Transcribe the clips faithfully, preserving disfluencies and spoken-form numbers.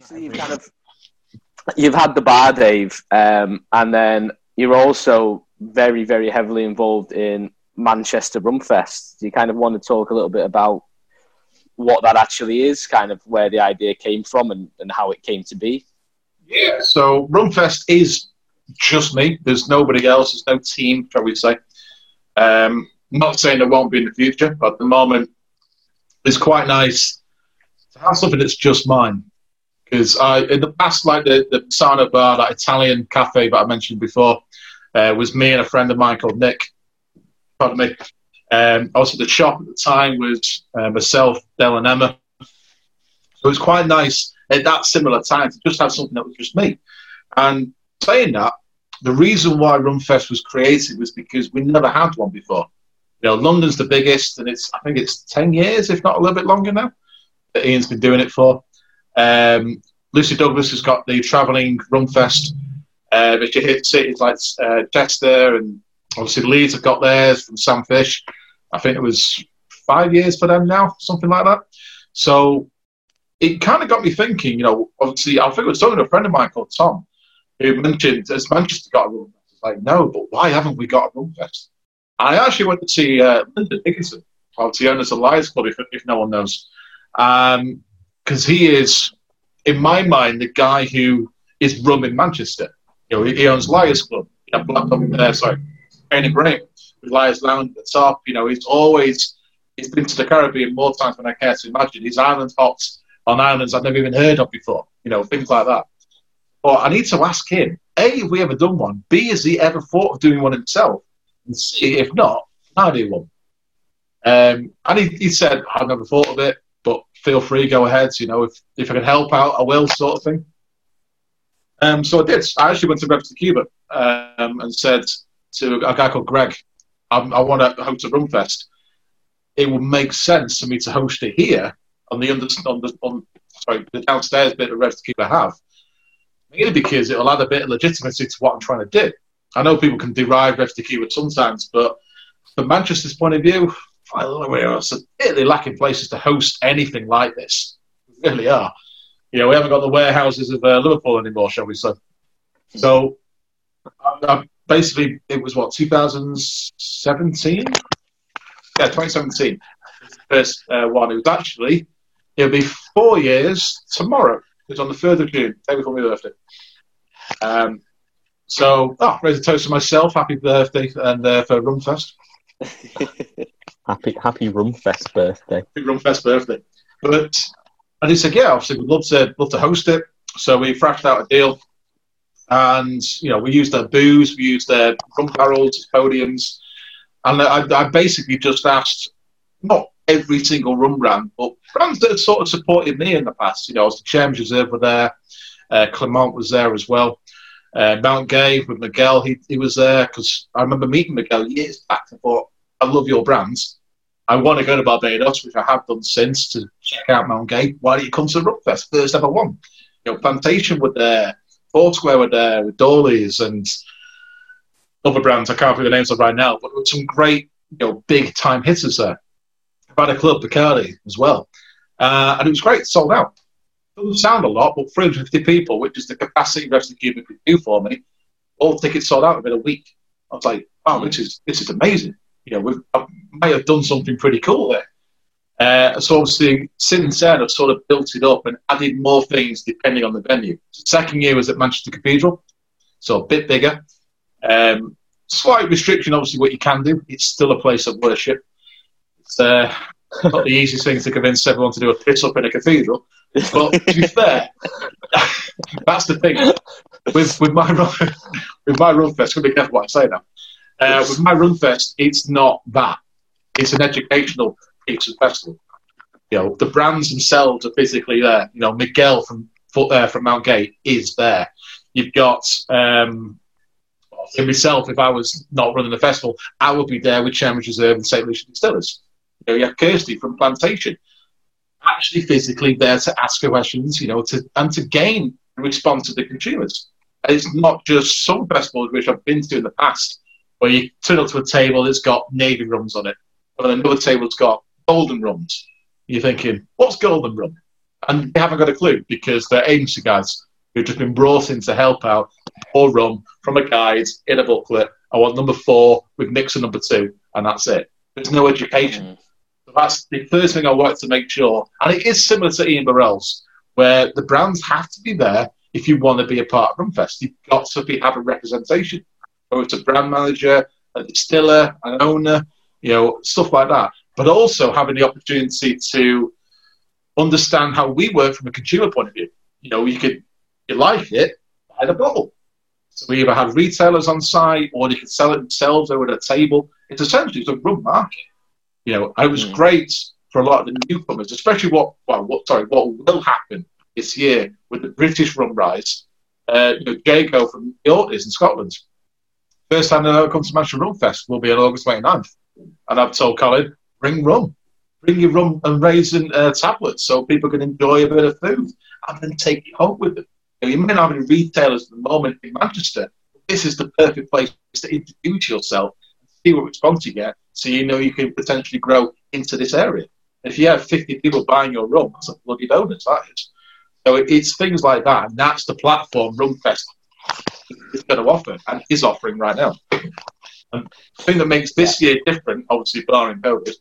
obviously you've kind of you've had the bar, Dave, um, and then you're also very, very heavily involved in Manchester Rumfest. Do you kind of want to talk a little bit about what that actually is, kind of where the idea came from and, and how it came to be? Yeah, so Rumfest is just me. There's nobody else. There's no team, shall we say. Um, I'm not saying there won't be in the future, but at the moment, it's quite nice to have something that's just mine. Because I, in the past, like the, the Pisano Bar, that Italian cafe that I mentioned before, uh, was me and a friend of mine called Nick. Pardon me. Um, also, the shop at the time was uh, myself, Del, and Emma. So it was quite nice at that similar time to just have something that was just me. And saying that, the reason why Rumfest was created was because we never had one before. You know, London's the biggest, and it's I think it's ten years, if not a little bit longer now, that Ian's been doing it for. Um, Lucy Douglas has got the travelling Rumfest, uh, which you hit cities like uh, Chester, and obviously Leeds have got theirs from Sam Fish. I think it was five years for them now, something like that. So it kind of got me thinking, you know, obviously, I think it was talking to a friend of mine called Tom, who mentioned, has Manchester got a Rumfest? I was like, no, but why haven't we got a Rumfest? I actually went to see uh, Lyndon Dickinson, obviously owners of Lions Club, if, if no one knows. Because um, he is, in my mind, the guy who is rum in Manchester. You know, he, he owns Lions Club, you know, Black Dog, uh, sorry, Painted Brain, with Lions Lounge at the top. You know, he's always, he's been to the Caribbean more times than I care to imagine. He's island hopped on islands I've never even heard of before, you know, things like that. But I need to ask him, A, have we ever done one? B, has he ever thought of doing one himself? And C, if not, how do one? Um, and he, he said, I've never thought of it, but feel free, go ahead. You know, if, if I can help out, I will, sort of thing. Um, so I did. I actually went to Revs to Cuba um, and said to a guy called Greg, I, I want to host a Rumfest. It would make sense for me to host it here on the, under, on the, on, sorry, the downstairs bit of Revs to Cuba have. Mainly because it'll add a bit of legitimacy to what I'm trying to do. I know people can derive Revs to Cuba sometimes, but from Manchester's point of view, I don't know where else. They're really lacking places to host anything like this. We really are. You know, we haven't got the warehouses of uh, Liverpool anymore, shall we say. So, I, I basically, it was, what, two thousand seventeen? Yeah, twenty seventeen. The first uh, one. It was actually, it'll be four years tomorrow. It was on the third of June, day before my birthday. Um, so, oh, raise a toast to myself. Happy birthday and uh, for Rumfest. happy happy Rumfest birthday. Happy Rumfest birthday. But, and he said, yeah, obviously, we'd love to, love to host it. So we thrashed out a deal. And, you know, we used their booze, we used their rum barrels, podiums. And I, I basically just asked, not every single rum brand, but brands that had sort of supported me in the past. You know, the Chairman's Reserve were there. Uh, Clement was there as well. Uh, Mount Gay with Miguel, he, he was there because I remember meeting Miguel years back. I thought, I love your brands. I want to go to Barbados, which I have done since, to check out Mount Gay. Why don't you come to Rumfest? First ever one. You know, Plantation were there. Foursquare were there with Dawley's and other brands. I can't think of the names of right now, but there were some great, you know, big time hitters there. Had a club, Bacardi, as well. Uh, and it was great, sold out. Doesn't sound a lot, but three hundred fifty people, which is the capacity Revs to Cuba could do for me, all tickets sold out within a week. I was like, wow, this is this is amazing. You know, we've, I might have done something pretty cool there. Uh, so obviously, since then, I've sort of built it up and added more things depending on the venue. The second year was at Manchester Cathedral, so a bit bigger. Um, slight restriction, obviously, what you can do. It's still a place of worship. It's uh, not the easiest thing to convince everyone to do a piss up in a cathedral. But to be fair, that's the thing. With with my run, with my Rumfest, I'm going to be careful what I say now. Uh, with my Rumfest, it's not that. It's an educational piece of festival. You know, the brands themselves are physically there. You know, Miguel from uh, from Mount Gay is there. You've got um, in myself. If I was not running the festival, I would be there with Chairman's Reserve and Saint Lucia Distillers. You know, you have Kirsty from Plantation, actually physically there to ask her questions, you know, to and to gain a response to the consumers. And it's not just some festivals which I've been to in the past, where you turn up to a table that's got navy rums on it, and another table's got golden rums. You're thinking, what's golden rum? And they haven't got a clue because they're agency guys who've just been brought in to help out or rum from a guide in a booklet. I want number four with mixer number two, and that's it. There's no education. Mm. So that's the first thing I wanted to make sure. And it is similar to Ian Burrell's, where the brands have to be there if you want to be a part of Rumfest. You've got to be, have a representation. Whether it's a brand manager, a distiller, an owner, you know, stuff like that. But also having the opportunity to understand how we work from a consumer point of view. You know, you could, you like it, buy the bottle. So we either have retailers on site or they can sell it themselves over at a table. It's essentially it's a rum market. You know, and it was mm. great for a lot of the newcomers, especially what, well, what, sorry, what will happen this year with the British rum rise. Uh, you know, Jago from the Orkneys in Scotland. First time they've ever come to Manchester Rum Fest will be on August twenty-ninth. And I've told Colin, bring rum. Bring your rum and raisin uh, tablets so people can enjoy a bit of food and then take it home with them. You know, you may not have any retailers at the moment in Manchester. This is the perfect place to introduce yourself and see what response you get so you know you can potentially grow into this area. If you have fifty people buying your rum, that's a bloody bonus, that is. So it's things like that, and that's the platform Rumfest is going to offer and is offering right now. And the thing that makes this year different, obviously barring COVID,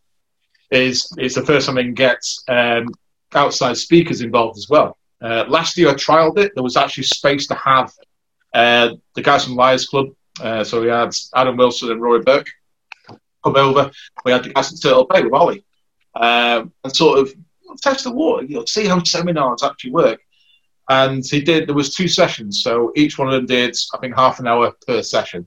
is it's the first time they can get um, outside speakers involved as well. Uh, last year I trialled it. There was actually space to have uh, the guys from Liars Club. Uh, so we had Adam Wilson and Rory Burke come over. We had the guys from Turtle Bay with Ollie. Um, and sort of test the water, you know, see how seminars actually work. And he did, there was two sessions. So each one of them did, I think, half an hour per session.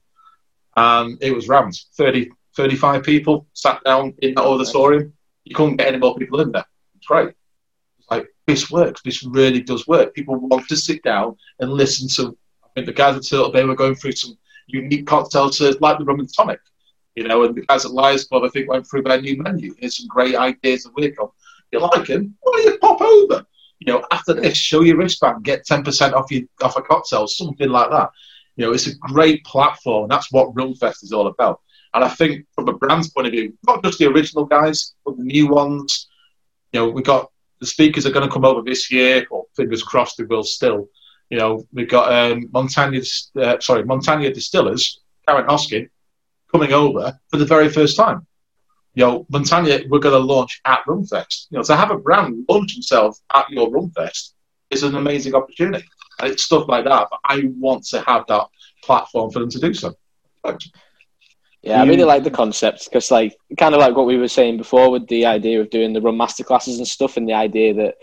And it was rammed. thirty, thirty-five people sat down in that auditorium. You couldn't get any more people in there. It's great. It's like, this works. This really does work. People want to sit down and listen to, I think the guys at Turtle Bay were going through some unique cocktails like the rum and tonic. You know, and the guys at Liars Club, I think, went through their new menu. Here's some great ideas to work on. You like them? Why don't you pop over? You know, after this, show your wristband, get ten percent off your off a cocktail, something like that. You know, it's a great platform. That's what Rumfest is all about. And I think from a brand's point of view, not just the original guys, but the new ones. You know, we got the speakers are going to come over this year, or fingers crossed they will still. You know, we've got um, Montagna, uh, sorry, Montagna Distillers, Karen Hoskin, coming over for the very first time. You know, Montagna, we're going to launch at Rumfest. You know, to have a brand launch themselves at your Rumfest is an amazing opportunity. And it's stuff like that. But I want to have that platform for them to do so. Thanks. Yeah, I really like the concept because, like, kind of like what we were saying before with the idea of doing the rum masterclasses and stuff, and the idea that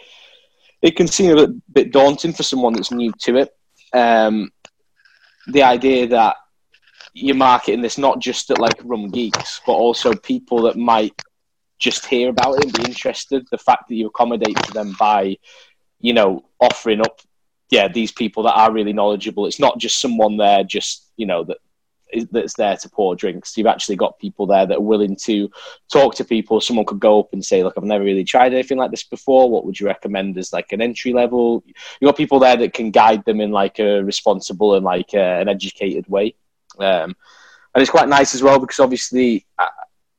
it can seem a bit, bit daunting for someone that's new to it. Um, the idea that you're marketing this not just at like rum geeks, but also people that might just hear about it and be interested. The fact that you accommodate to them by, you know, offering up, yeah, these people that are really knowledgeable. It's not just someone there, just, you know, that that's there to pour drinks. You've actually got people there that are willing to talk to people. Someone could go up and say, look, I've never really tried anything like this before. What would you recommend as like an entry level? You've got people there that can guide them in like a responsible and like a, an educated way. Um, and it's quite nice as well because obviously, I,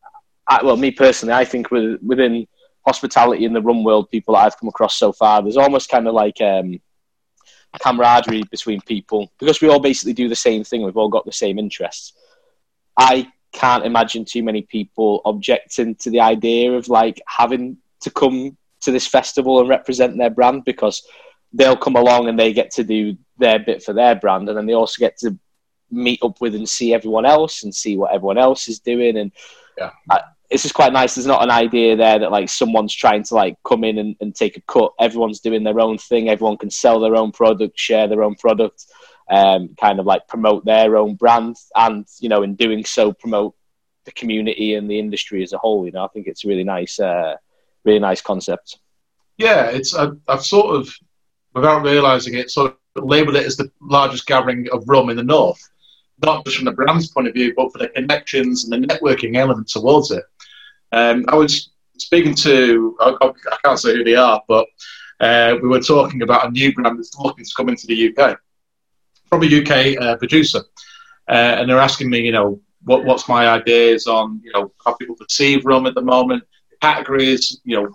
I, well, me personally, I think with, within hospitality in the rum world, people that I've come across so far, there's almost kind of like um, camaraderie between people because we all basically do the same thing. We've all got the same interests. I can't imagine too many people objecting to the idea of like having to come to this festival and represent their brand because they'll come along and they get to do their bit for their brand, and then they also get to meet up with and see everyone else and see what everyone else is doing. And yeah. I, it's just quite nice. There's not an idea there that like someone's trying to like come in and, and take a cut. Everyone's doing their own thing. Everyone can sell their own product, share their own product, um, kind of like promote their own brand. And, you know, in doing so, promote the community and the industry as a whole. You know, I think it's a really nice, uh, really nice concept. Yeah, it's, I, I've sort of, without realising it, sort of labelled it as the largest gathering of rum in the north. Not just from the brand's point of view, but for the connections and the networking element towards it. Um, I was speaking to, I, I can't say who they are, but uh, we were talking about a new brand that's looking to come into the U K from a U K uh, producer. Uh, and they're asking me, you know, what, what's my ideas on, you know, how people perceive rum at the moment, categories, you know,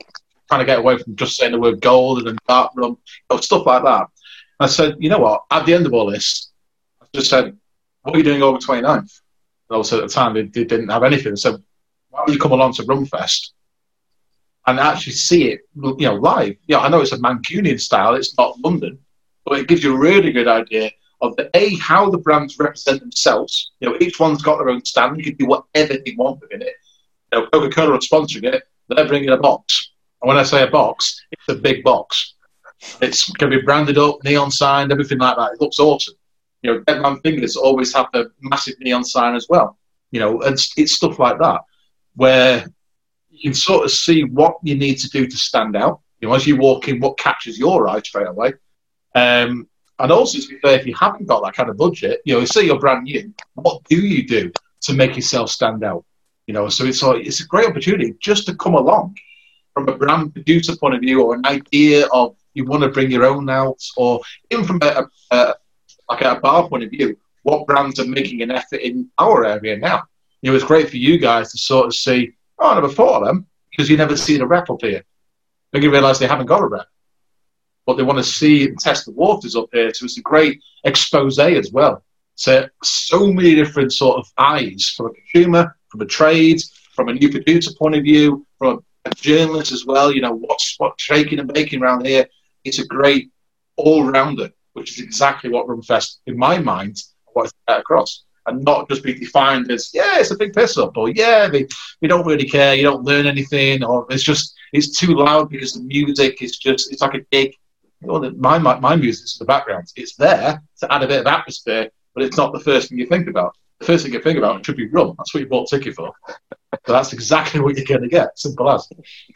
trying to get away from just saying the word golden and dark rum, you know, stuff like that. And I said, you know what? At the end of all this, I just said, what are you doing over twenty-ninth? And also at the time, they, they didn't have anything. So why don't you come along to Rumfest and actually see it, you know, live? Yeah, I know it's a Mancunian style, it's not London, but it gives you a really good idea of the A, how the brands represent themselves. You know, each one's got their own stand. You can do whatever they want within it. You know, Coca-Cola are sponsoring it. They're bringing a box. And when I say a box, it's a big box. It's going to be branded up, neon signed, everything like that. It looks awesome. You know, Deadman Fingers always have the massive neon sign as well. You know, and it's, it's stuff like that where you can sort of see what you need to do to stand out. You know, as you walk in, what catches your eye straight away. Um, and also, to be fair, if you haven't got that kind of budget, you know, say you're brand new, what do you do to make yourself stand out? You know, so it's a, it's a great opportunity just to come along from a brand producer point of view, or an idea of you want to bring your own out, or even from a, a like a bar point of view, what brands are making an effort in our area now. You know, it's great for you guys to sort of see, oh, I never thought of them, because you never see a rep up here. Then you realise they haven't got a rep. But they want to see and test the waters up here, so it's a great expose as well. So, so many different sort of eyes, from a consumer, from a trade, from a new producer point of view, from a journalist as well. You know, what's, what's shaking and baking around here. It's a great all-rounder, which is exactly what Rumfest, in my mind, wants to get across, and not just be defined as, yeah, it's a big piss-up, or yeah, they, we don't really care, you don't learn anything, or it's just, it's too loud because the music is just, it's like a gig. You know, my, my, my music's in the background. It's there to add a bit of atmosphere, but it's not the first thing you think about. The first thing you think about should be rum. That's what you bought a ticket for. So that's exactly what you're going to get. Simple as.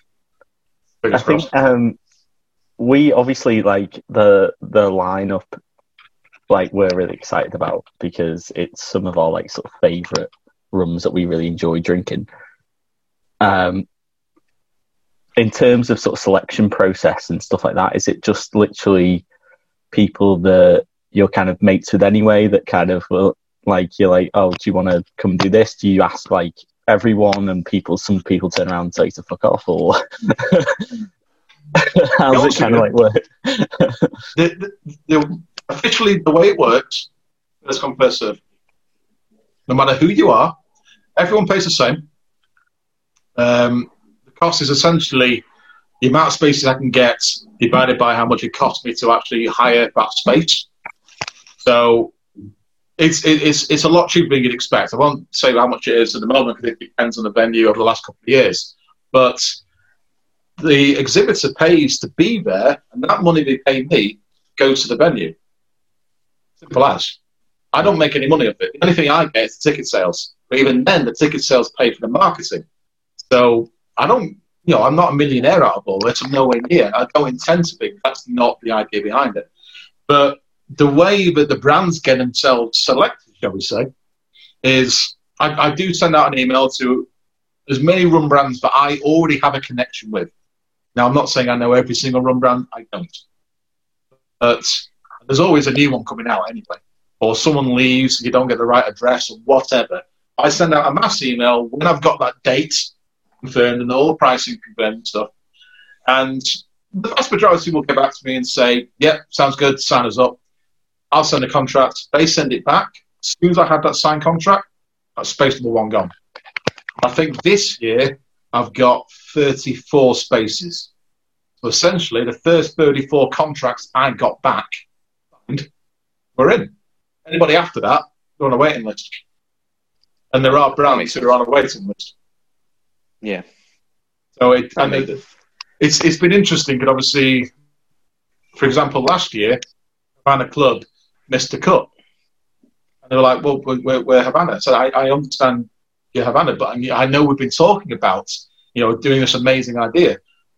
I think um, we obviously like the the lineup. Like we're really excited about, because it's some of our like sort of favourite rums that we really enjoy drinking. Um, in terms of sort of selection process and stuff like that, is it just literally people that you're kind of mates with anyway that kind of will, like, you're like, oh, do you want to come do this? Do you ask like everyone, and people, some people turn around and tell you to fuck off, or how's it kind of like work? the, the, the, officially, the way it works, first come, first serve. No matter who you are, everyone pays the same. Um, the cost is essentially the amount of spaces I can get divided by how much it costs me to actually hire that space. So it's it's it's a lot cheaper than you'd expect. I won't say how much it is at the moment, because it depends on the venue over the last couple of years. But the exhibitor pays to be there, and that money they pay me goes to the venue. Simple as. I don't make any money off it. The only thing I get is ticket sales. But even then, the ticket sales pay for the marketing. So I don't, you know, I'm not a millionaire out of all this. I'm nowhere near. I don't intend to be. That's not the idea behind it. But the way that the brands get themselves selected, shall we say, is I, I do send out an email to as many rum brands that I already have a connection with. Now, I'm not saying I know every single rum brand. I don't. But there's always a new one coming out anyway. Or someone leaves, you don't get the right address, or whatever. I send out a mass email when I've got that date confirmed and all the pricing confirmed and stuff. And the vast majority will get back to me and say, yep, sounds good, sign us up. I'll send a contract. They send it back. As soon as I have that signed contract, that's space number one gone. I think this year I've got thirty-four spaces. So essentially, the first thirty-four contracts I got back, we're in. Anybody after that, they're on a waiting list. And there are brands who are on a waiting list. Yeah. So it, I mean, it's it's been interesting, because obviously, for example, last year, Havana Club missed the cut. And they were like, well, we're, we're Havana. So I, I understand you're Havana, but I, I know we've been talking about, you know, doing this amazing idea.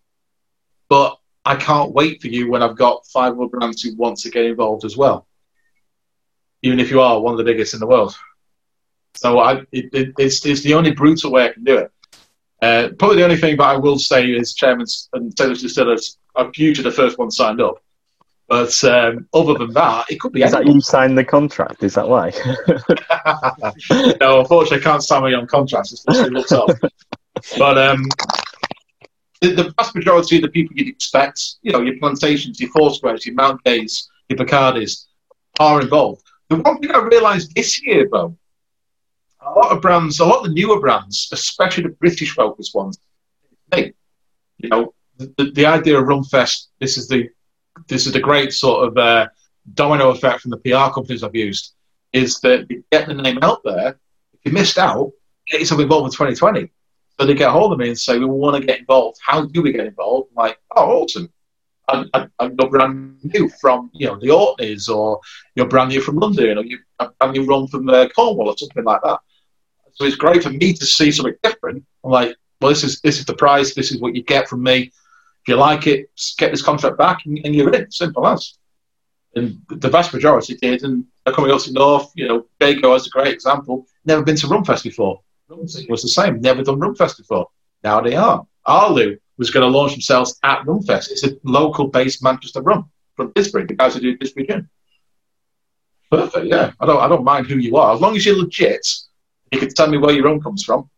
But I can't wait for you when I've got five other brands who want to get involved as well, even if you are one of the biggest in the world. So I, it, it, it's, it's the only brutal way I can do it. Uh, probably the only thing that I will say is chairman and Taylor's Distillers are usually the first one signed up. But um, other than that, it could be Is anyone. That you signed the contract? Is that why? No, unfortunately, I can't sign my own contracts. It's just it looks up. But um, the, the vast majority of the people you'd expect, you know, your Plantations, your Foursquares, your Mount Gays, your Bacardis, are involved. The one thing I realised this year, though, a lot of brands, a lot of the newer brands, especially the British-focused ones, hey, you know, the, the idea of Rumfest, this is the this is the great sort of uh, domino effect from the P R companies I've used, is that you get the name out there. If you missed out, get yourself involved in twenty twenty. So they get a hold of me and say, we want to get involved. How do we get involved? I'm like, oh, awesome. I'm, I'm brand new from, you know, the Orkneys, or you're brand new from London, or you're brand new run from uh, Cornwall, or something like that. So it's great for me to see something different. I'm like, well, this is this is the price. This is what you get from me. If you like it, get this contract back, and, and you're in. Simple as. And the vast majority did, and they're coming up to North. You know, Bago is a great example. Never been to Rumfest before. It was the same. Never done Rumfest before. Now they are. Arlo was going to launch themselves at Rumfest. It's a local-based Manchester rum from Disbury. The guys who do Disbury Gin. Perfect. Yeah, I don't. I don't mind who you are, as long as you're legit. You can tell me where your rum comes from.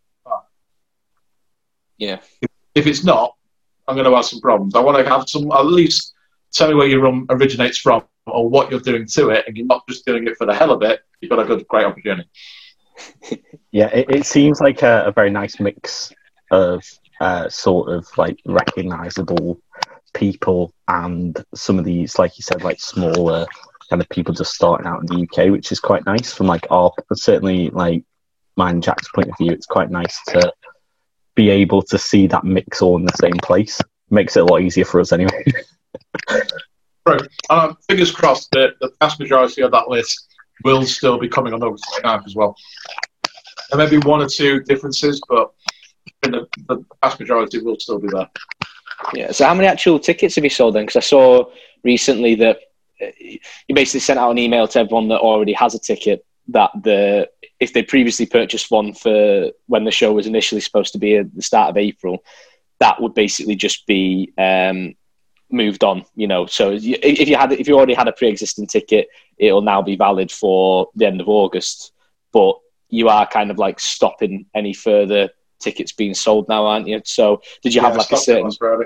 Yeah. If, if it's not, I'm going to have some problems. I want to have some, at least tell me where your rum originates from, or what you're doing to it, and you're not just doing it for the hell of it. You've got a good, great opportunity. Yeah, it, it seems like a, a very nice mix of uh, sort of like recognisable people and some of these, like you said, like smaller kind of people just starting out in the U K, which is quite nice from like our, certainly like mine and Jack's point of view. It's quite nice to be able to see that mix all in the same place. Makes it a lot easier for us anyway. Right. Um, fingers crossed that the vast majority of that list will still be coming on August twenty-ninth as well. There may be one or two differences, but the, the vast majority will still be there. Yeah. So how many actual tickets have you sold then? Because I saw recently that you basically sent out an email to everyone that already has a ticket that the if they previously purchased one for when the show was initially supposed to be at the start of April, that would basically just be um, moved on. You know, so if you had if you already had a pre-existing ticket, it'll now be valid for the end of August. But you are kind of like stopping any further tickets being sold now, aren't you? So did you have yeah, like a certain?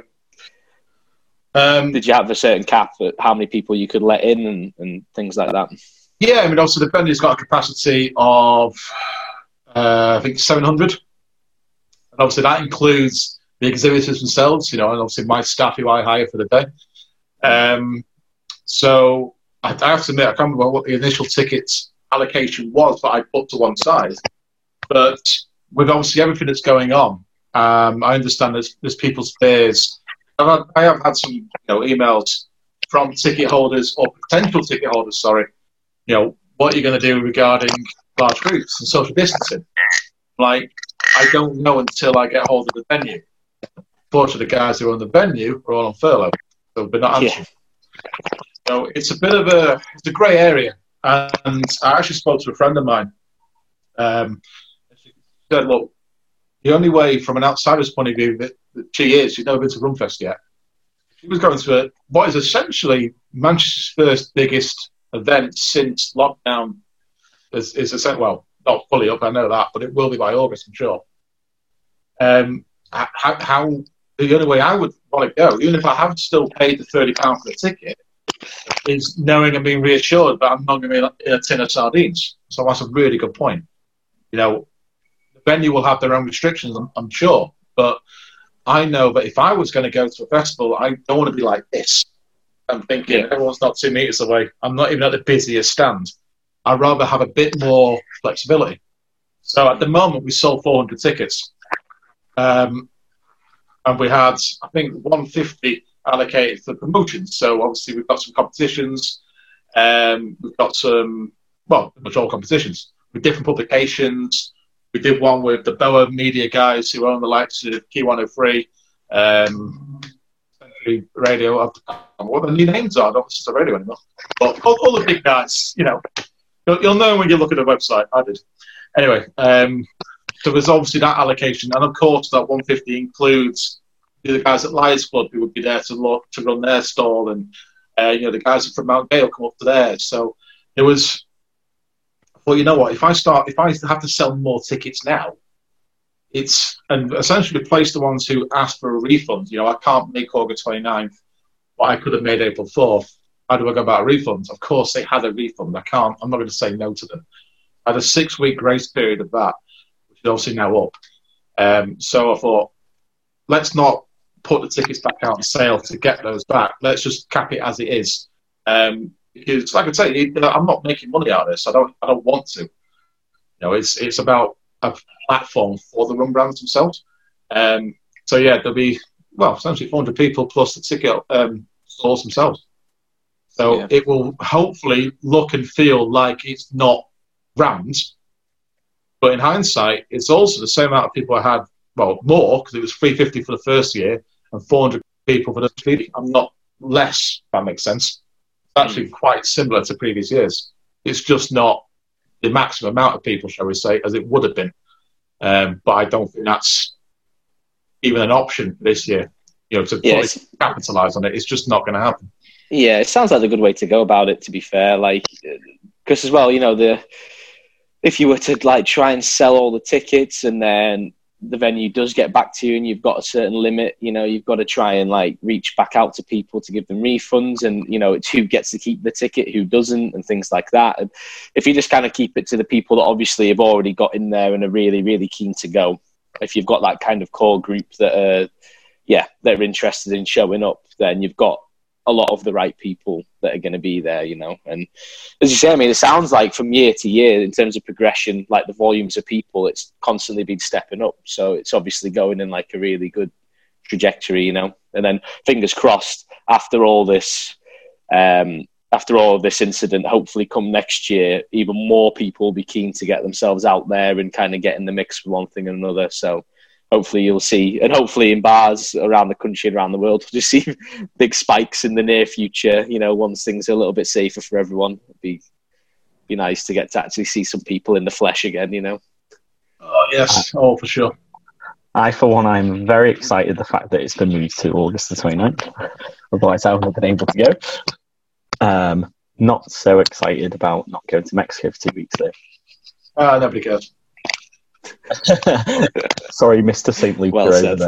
Um, did you have a certain cap at how many people you could let in and, and things like that? Yeah, I mean, also the venue's got a capacity of, uh, I think, seven hundred. And obviously that includes the exhibitors themselves, you know, and obviously my staff who I hire for the day. Um, so I, I have to admit, I can't remember what the initial tickets allocation was that I put to one side. But with obviously everything that's going on, um, I understand there's, there's people's fears. I've had, I have had some, you know, emails from ticket holders or potential ticket holders, sorry, you know, what are you going to do regarding large groups and social distancing? Like, I don't know until I get hold of the venue. Fortunately, the guys who are on the venue are all on furlough, so they're not answering. Yeah. So it's a bit of a, it's a grey area. And I actually spoke to a friend of mine. Um, she said, look, the only way from an outsider's point of view that, that she is, she's never been to Rumfest yet. She was going to a, what is essentially Manchester's first biggest event since lockdown is, is a, well, not fully up, I know that, but it will be by August, I'm sure. Um, how, how the only way I would want to go, even if I haven't still paid the thirty pounds for the ticket, is knowing and being reassured that I'm not going to be in a tin of sardines. So that's a really good point. You know, the venue will have their own restrictions, I'm, I'm sure, but I know that if I was going to go to a festival, I don't want to be like this. I'm thinking, yeah. Everyone's not two metres away. I'm not even at the busiest stand. I'd rather have a bit more flexibility. So at the moment, we sold four hundred tickets. Um, and we had, I think, one hundred fifty allocated for promotions. So obviously, we've got some competitions. Um, we've got some, well, pretty much all competitions with different publications. We did one with the Boa Media guys who own the likes of Key one oh three, um, Century Radio. I don't know what the new names are. I don't listen to the radio anymore. But all, all the big guys, you know, you'll, you'll know when you look at the website. I did. Anyway, um, so there's obviously that allocation. And of course, that one hundred fifty includes the guys at Lions Club who would be there to look, to run their stall. And, uh, you know, the guys from Mount Gale come up to theirs. So it was... Well, you know what? If I start, if I have to sell more tickets now, it's and essentially replace the ones who asked for a refund. You know, I can't make August twenty-ninth, but I could have made April fourth. How do I go about a refund? Of course, they had a refund. I can't. I'm not going to say no to them. I had a six-week grace period of that, which is obviously now up. Um, so I thought, let's not put the tickets back out on sale to get those back. Let's just cap it as it is. Um, because, like I say, I'm not making money out of this. I don't. I don't want to. You know, it's it's about a platform for the rum brands themselves. Um, so yeah, there'll be well, essentially four hundred people plus the ticket um, stores themselves. So yeah. It will hopefully look and feel like it's not Rams, but in hindsight, it's also the same amount of people I had. Well, more because it was three hundred fifty for the first year and four hundred people for the second year. I'm not less. If that makes sense. It's actually quite similar to previous years. It's just not the maximum amount of people, shall we say, as it would have been. Um, but I don't think that's even an option this year. You know, to yes. capitalise on it, it's just not going to happen. Yeah, it sounds like a good way to go about it. To be fair, like because as well, you know, the if you were to like try and sell all the tickets and then the venue does get back to you and you've got a certain limit, you know, you've got to try and like reach back out to people to give them refunds, and you know, it's who gets to keep the ticket, who doesn't, and things like that. And if you just kind of keep it to the people that obviously have already got in there and are really, really keen to go, if you've got that kind of core group that are, yeah, they're interested in showing up, then you've got a lot of the right people that are going to be there, you know. And as you say, I mean, it sounds like from year to year, in terms of progression, like the volumes of people, it's constantly been stepping up. So it's obviously going in like a really good trajectory, you know. And then fingers crossed, after all this, um, after all of this incident, hopefully come next year, even more people will be keen to get themselves out there and kind of get in the mix for one thing and another. So hopefully you'll see, and hopefully in bars around the country and around the world, we'll just see big spikes in the near future, you know, once things are a little bit safer for everyone. It'd be, be nice to get to actually see some people in the flesh again, you know. Oh, yes. Oh, for sure. I, for one, I'm very excited the fact that it's been moved to August the twenty-ninth. Otherwise, I wouldn't have been able to go. Um, not so excited about not going to Mexico for two weeks, though. Ah, uh, nobody cares. Sorry, Mister Saint Luke. Well said.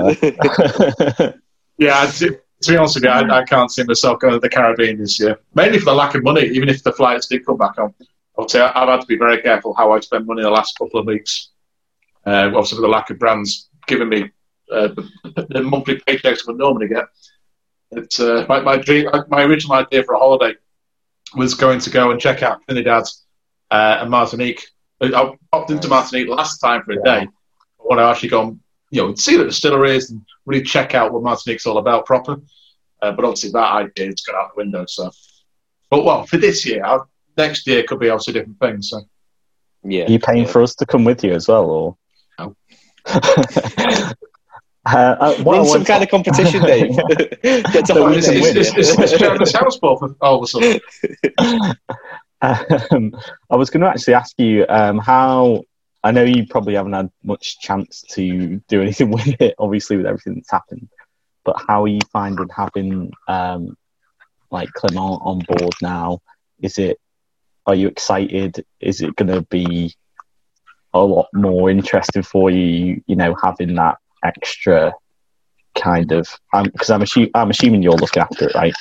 Yeah, to, to be honest with you, I, I can't see myself going to the Caribbean this year. Mainly for the lack of money, even if the flights did come back on. I'll say I've had to be very careful how I spend money the last couple of weeks. Uh, obviously, with the lack of brands giving me uh, the, the monthly paychecks I would normally get. It's uh, my, my dream. My original idea for a holiday was going to go and check out Trinidad uh, and Martinique. I popped into Martinique last time for a day. I want to actually go and, you know, see the distilleries and really check out what Martinique's all about proper. Uh, but obviously that idea has gone out the window. So, but well, for this year, I'll, next year could be obviously different things. So, yeah, are you paying yeah. for us to come with you as well, or? No. uh, uh, Run some kind of competition, Dave. Get to so it's, it's, it's, it's Jeremy's house ball for all of a sudden. Um, I was going to actually ask you um, how. I know you probably haven't had much chance to do anything with it, obviously, with everything that's happened. But how are you finding having um, like Clement on board now? Is it? Are you excited? Is it going to be a lot more interesting for you? You know, having that extra kind of because I'm, I'm, assu- I'm assuming you're looking after it, right?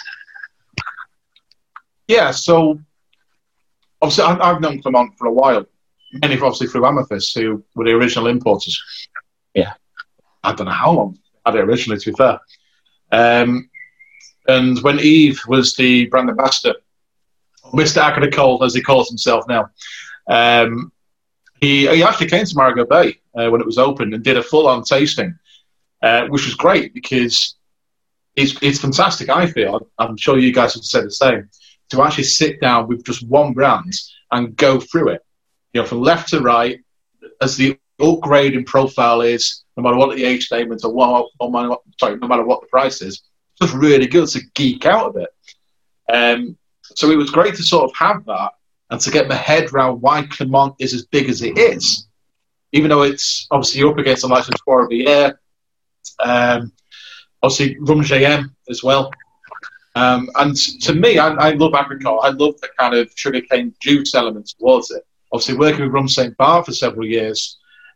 Yeah. So. Obviously, I've known Clement for a while, mainly obviously through Amethyst, who were the original importers. Yeah. I don't know how long I had it originally, to be fair. Um, and when Eve was the brand ambassador, Mister Agricole, as he calls himself now, um, he, he actually came to Marigot Bay uh, when it was open and did a full-on tasting, uh, which was great because it's, it's fantastic, I feel. I'm sure you guys would say the same. To actually sit down with just one brand and go through it, you know, from left to right, as the upgrade in profile is, no matter what the age statement or what, or what sorry, no matter what the price is, it's just really good to geek out of it. Um, so it was great to sort of have that and to get my head around why Clement is as big as it is, even though it's obviously up against the likes of Trois Rivières, um, obviously Rum J M as well. Um, and to me, I, I love Agricole. I love the kind of sugarcane juice element towards it. Obviously, working with Rum Saint Bar for several years,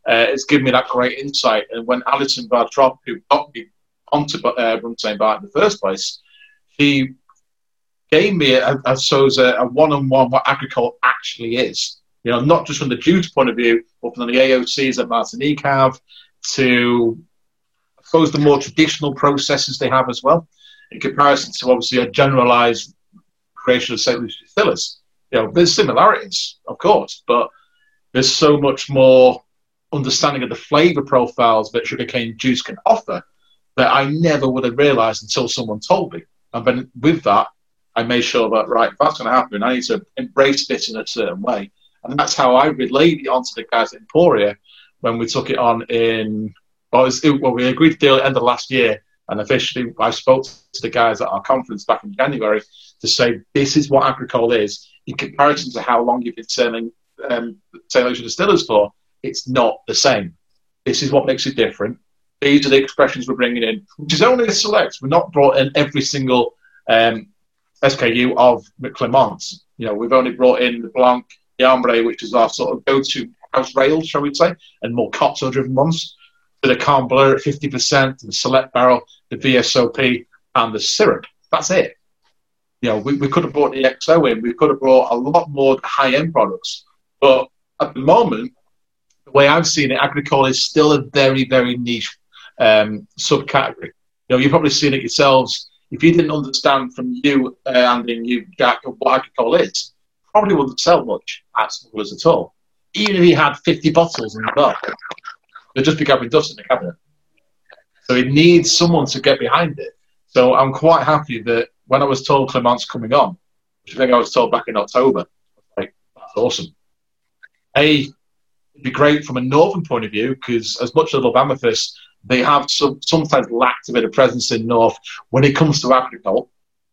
uh, it's given me that great insight. And when Alison Bartrop, who got me onto uh, Rum Tain Bar in the first place, he gave me, a, I suppose, a, a one-on-one what agricole actually is. You know, not just from the juice point of view, but from the A O Cs that Martinique have, to, I suppose, the more traditional processes they have as well, in comparison to, obviously, a generalised creation of Saint Lucia distillers. You know, there's similarities, of course, but there's so much more understanding of the flavour profiles that sugarcane juice can offer that I never would have realised until someone told me. And then with that, I made sure that, right, if that's going to happen, I need to embrace this in a certain way. And that's how I relayed it onto the guys at Emporia when we took it on in, well, it was, it, well we agreed to deal at the end of last year. And officially, I spoke to the guys at our conference back in January to say, this is what agricole is. In comparison to how long you've been selling um, Saint Lucia distillers for, it's not the same. This is what makes it different. These are the expressions we're bringing in, which is only a select. We're not brought in every single um, S K U of Clement. You know, we've only brought in the Blanc, the Ambre, which is our sort of go-to house rail, shall we say, and more cocktail-driven ones. To the Calm Bleu at fifty percent, the Select Barrel, the V S O P, and the syrup. That's it. You know, we, we could have brought the X O in. We could have brought a lot more high-end products. But at the moment, the way I've seen it, agricole is still a very, very niche um, subcategory. You know, you've probably seen it yourselves. If you didn't understand from you, uh, Andy, and you, Jack, what agricole is, probably wouldn't sell much at Smugglers at all. Even if he had fifty bottles in the bar, they'd just be gathering dust in the cabinet. So it needs someone to get behind it. So I'm quite happy that when I was told Clement's coming on, which I think I was told back in October, I was like, that's awesome. A, it'd be great from a northern point of view, because as much as I love Amethyst, they have some, sometimes lacked a bit of presence in North when it comes to agricole.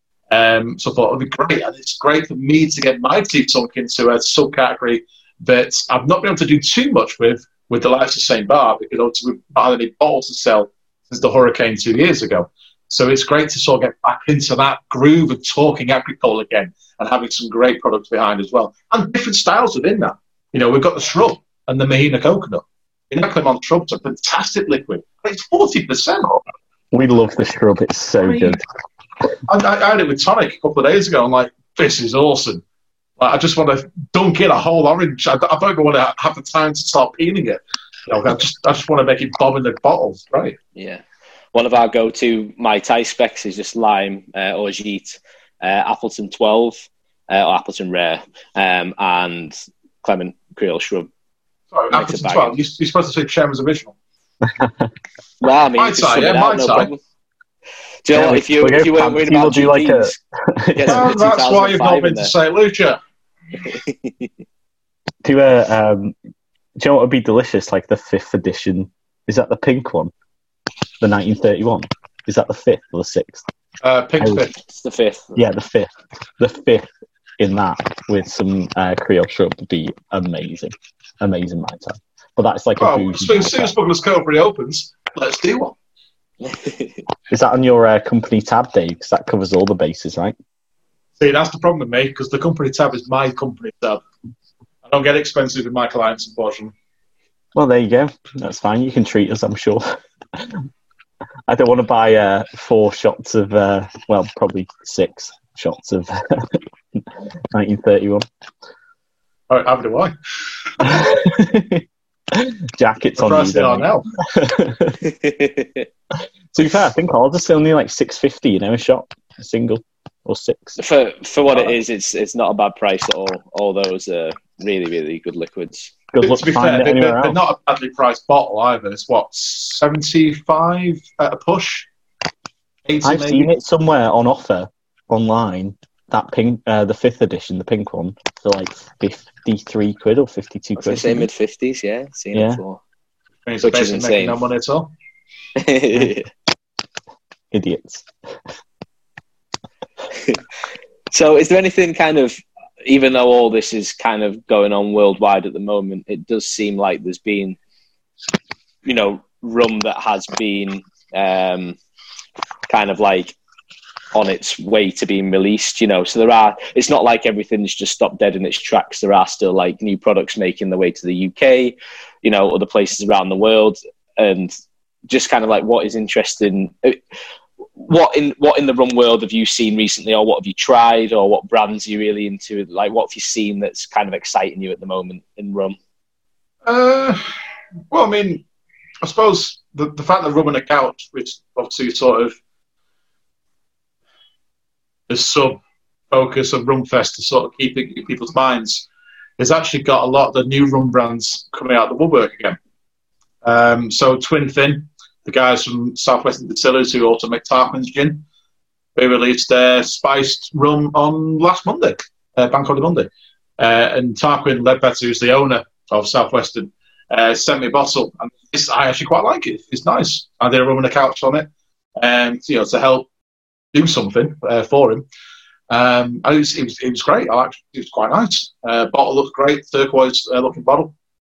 Um, so I thought it would be great. And it's great for me to get my teeth sunk into a subcategory that I've not been able to do too much with, with the likes of Saint Bar, because obviously we've not had any bottles to sell since the hurricane two years ago. So it's great to sort of get back into that groove of talking agricole again and having some great products behind as well. And different styles within that. You know, we've got the shrub and the Mahina coconut. You know, Clement shrub's a fantastic liquid. It's forty percent. We love the shrub. It's so I mean, good. I, I had it with tonic a couple of days ago. I'm like, this is awesome. Like, I just want to dunk in a whole orange. I, I don't even want to have the time to start peeling it. You know, I just I just want to make it bob in the bottles, right? Yeah. One of our go-to Mai Tai specs is just lime, uh, Orgeat, uh, Appleton twelve, uh, or Appleton Rare, um, and Clement Creole Shrub. Sorry, Appleton twelve. You're, you're supposed to say Chairman's Original. Well, I mean, Mai Tai, yeah, Mai Tai. No, do you know what, if you, if you weren't worried about do like a... well, that's why you've not been to Saint Lucia. do, uh, um, do you know what would be delicious? Like the fifth edition. Is that the pink one? The nineteen thirty-one. Is that the fifth or the sixth? Uh, pink fifth. It's the fifth. Yeah, the fifth. The fifth in that with some uh, Creole shrub would be amazing. Amazing Mai Tai. But that's like oh, a bougie. As soon as Smuggler's Cove reopens, let's do one. Is that on your uh, company tab, Dave? Because that covers all the bases, right? See, that's the problem with me, because the company tab is my company tab. I don't get expensive with my clients, unfortunately. Well, there you go. That's fine. You can treat us, I'm sure. I don't want to buy uh, four shots of, uh, well, probably six shots of nineteen thirty-one. All right, how do I? Jackets on you. Now. To be fair, I think ours is only like six fifty, you know, a shot, a single, or six. For for what it is, it's it's not a bad price at all. All those are really, really good liquids. Good luck to be fair, they're, they're not a badly priced bottle either. It's what, seventy-five at a push? eighty I've maybe? seen it somewhere on offer online. That pink, uh, the fifth edition, the pink one, for like fifty-three quid or fifty-two quid. I was going to say mid fifties, yeah. Seen yeah. it before. Which is insane. Making no money at all. Idiots. So is there anything kind of, even though all this is kind of going on worldwide at the moment, it does seem like there's been, you know, rum that has been um, kind of like on its way to being released, you know. So there are, it's not like everything's just stopped dead in its tracks. There are still like new products making their way to the U K, you know, other places around the world, and just kind of like what is interesting. What in what in the rum world have you seen recently, or what have you tried, or what brands are you really into? Like, what have you seen that's kind of exciting you at the moment in rum? Uh, well, I mean, I suppose the, the fact that Rum and a Couch, which obviously sort of the sub-focus of Rumfest to sort of keep it in people's minds, has actually got a lot of the new rum brands coming out of the woodwork again. Um, so Twin Fin, the guys from Southwestern Distillers who also make Tarquin's gin, they released their spiced rum on last Monday, uh, Bank Holiday Monday. Uh, and Tarquin Ledbetter, who's the owner of Southwestern, uh, sent me a bottle, and it's, I actually quite like it. It's nice. I did a Rum and a Couch on it, and you know, to help do something uh, for him. Um, and it was, it was it was great. I liked it. It was quite nice. Uh, bottle looked great, turquoise uh, looking bottle.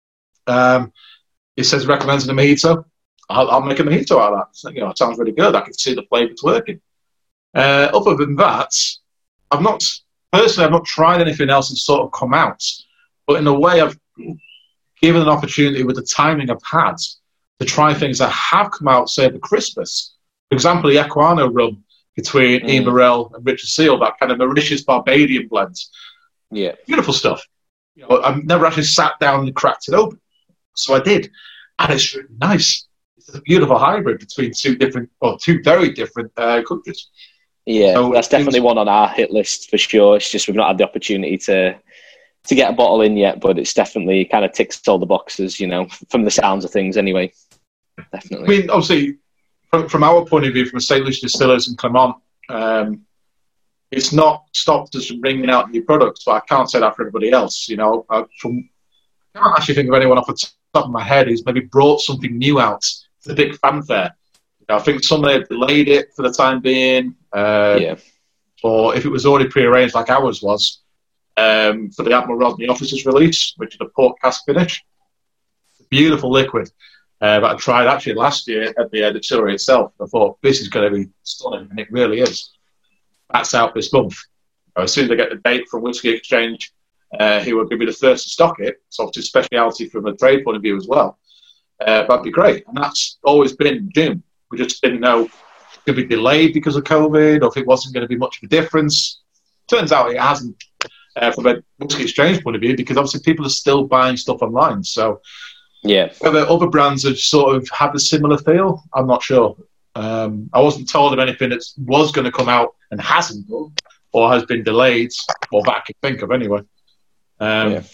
Um, it says recommends a mojito. I'll, I'll make a mojito out of that. So, you know, it sounds really good. I can see the flavours working. Uh, other than that, I've not personally I've not tried anything else that's sort of come out, but in a way I've given an opportunity with the timing I've had to try things that have come out, say, for Christmas. For example, the Equano rum between mm. Ian Burrell and Richard Seal, that kind of Mauritius Barbadian blend. Yeah. Beautiful stuff. You know, I've never actually sat down and cracked it open. So I did. And it's really nice. It's a beautiful hybrid between two different, or two very different uh, countries. Yeah, so that's definitely one on our hit list for sure. It's just we've not had the opportunity to to get a bottle in yet, but it's definitely kind of ticks all the boxes, you know, from the sounds of things anyway. Definitely. I mean, obviously, from, from our point of view, from Saint Lucia Distillers and Clermont, um, it's not stopped us from bringing out new products, but I can't say that for everybody else. You know, I, from, I can't actually think of anyone off the top of my head who's maybe brought something new out to the big fanfare. You know, I think somebody had delayed it for the time being, uh, yeah. or if it was already prearranged like ours was, um, for the Admiral Rodney Officers release, which is a port cask finish. Beautiful liquid. Uh, but I tried actually last year at the uh, distillery itself. I thought, this is going to be stunning, and it really is. That's out this month. As soon as I get the date from Whiskey Exchange, uh, he will be the first to stock it. It's obviously a speciality from a trade point of view as well. Uh, that'd be great. And that's always been June. We just didn't know if it could be delayed because of COVID or if it wasn't going to be much of a difference. Turns out it hasn't uh, from a Whiskey Exchange point of view, because obviously people are still buying stuff online. So yeah, whether other brands have sort of had a similar feel, I'm not sure. Um, I wasn't told of anything that was going to come out and hasn't done, or has been delayed, or that I can think of anyway. Um, yeah.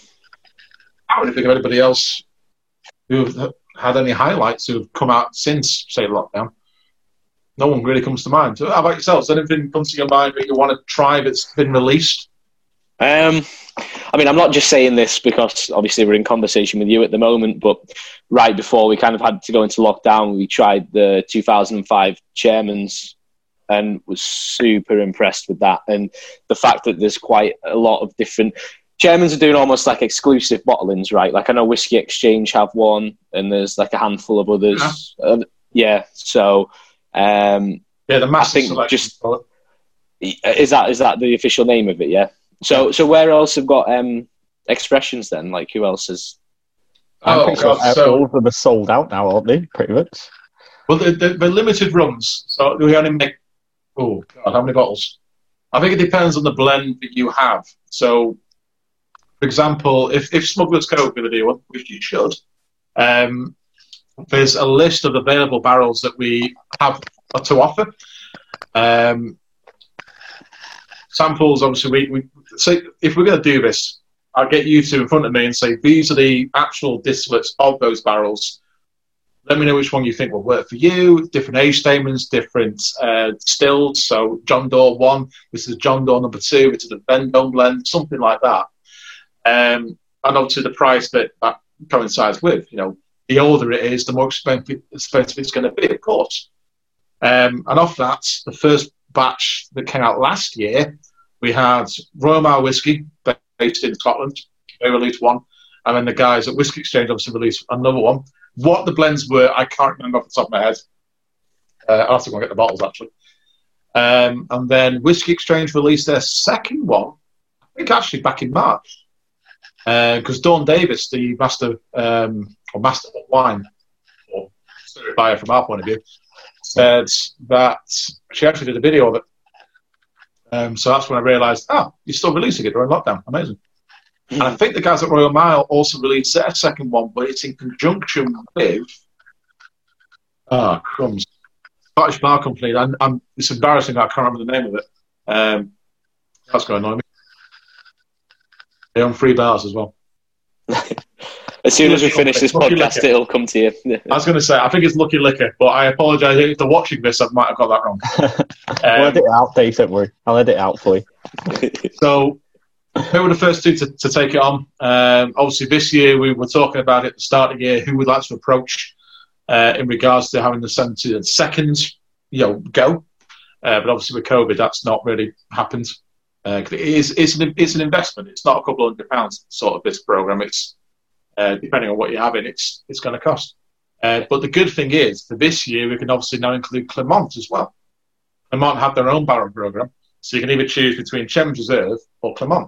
I don't really think of anybody else who have had any highlights who have come out since, say, lockdown. No one really comes to mind. So how about yourselves? Anything comes to your mind that you want to try that's been released? Um, I mean, I'm not just saying this because obviously we're in conversation with you at the moment, but right before we kind of had to go into lockdown, we tried the two thousand five Chairman's and was super impressed with that. And the fact that there's quite a lot of different... Chairman's are doing almost like exclusive bottlings, right? Like I know Whiskey Exchange have one, and there's like a handful of others. Yeah, uh, yeah so... Um, yeah, the massive I think just... Is that is that the official name of it, yeah? So, so where else have got um, expressions then? Like, who else has? Oh, I God, so all of them are sold out now, aren't they? Pretty much. Well, they're, they're, they're limited runs, so we only make. Oh God, how many bottles? I think it depends on the blend that you have. So, for example, if if Smuggler's Cove with a deal, which you should, um, there's a list of available barrels that we have to offer. Um, samples, obviously, we, we so if we're going to do this, I'll get you two in front of me and say, these are the actual distillates of those barrels. Let me know which one you think will work for you. Different age statements, different uh, stills. So John Doe one, this is John Doe number two, this is a Vendome blend, something like that. Um, and obviously the price that that coincides with. You know, the older it is, the more expensive, expensive it's going to be, of course. Um, and off that, the first batch that came out last year, we had Royal Mile Whiskey, based in Scotland. They released one. And then the guys at Whiskey Exchange obviously released another one. What the blends were, I can't remember off the top of my head. Uh, I'll have to go and get the bottles, actually. Um, and then Whiskey Exchange released their second one, I think actually back in March. Because uh, Dawn Davis, the master um, or master of wine, or buyer from our point of view, said that she actually did a video of it. Um, so that's when I realised, oh, you're still releasing it during lockdown. Amazing. Mm. And I think the guys at Royal Mile also released their second one, but it's in conjunction with ah, oh, crumbs. Scottish Bar Company. I'm, I'm, it's embarrassing I can't remember the name of it. Um, that's going to annoy me. They own three bars as well. As soon as we finish this Lucky podcast, Liquor. It'll come to you. I was going to say, I think it's Lucky Liquor, but I apologise if they're watching this. I might have got that wrong. um, I'll edit it out, Dave. Don't worry. I'll edit it out for you. So, who were the first two to, to take it on? Um, obviously, this year we were talking about it at the start of the year. Who would like to approach uh, in regards to having the seventy second, you know, go? Uh, but obviously, with COVID, that's not really happened. Uh, it is it's an it's an investment. It's not a couple of hundred pounds sort of this program. It's uh, depending on what you have in, it's it's going to cost. Uh, but the good thing is, for this year, we can obviously now include Clermont as well. Clermont have their own barrel program, so you can either choose between Chemin's Reserve or Clermont.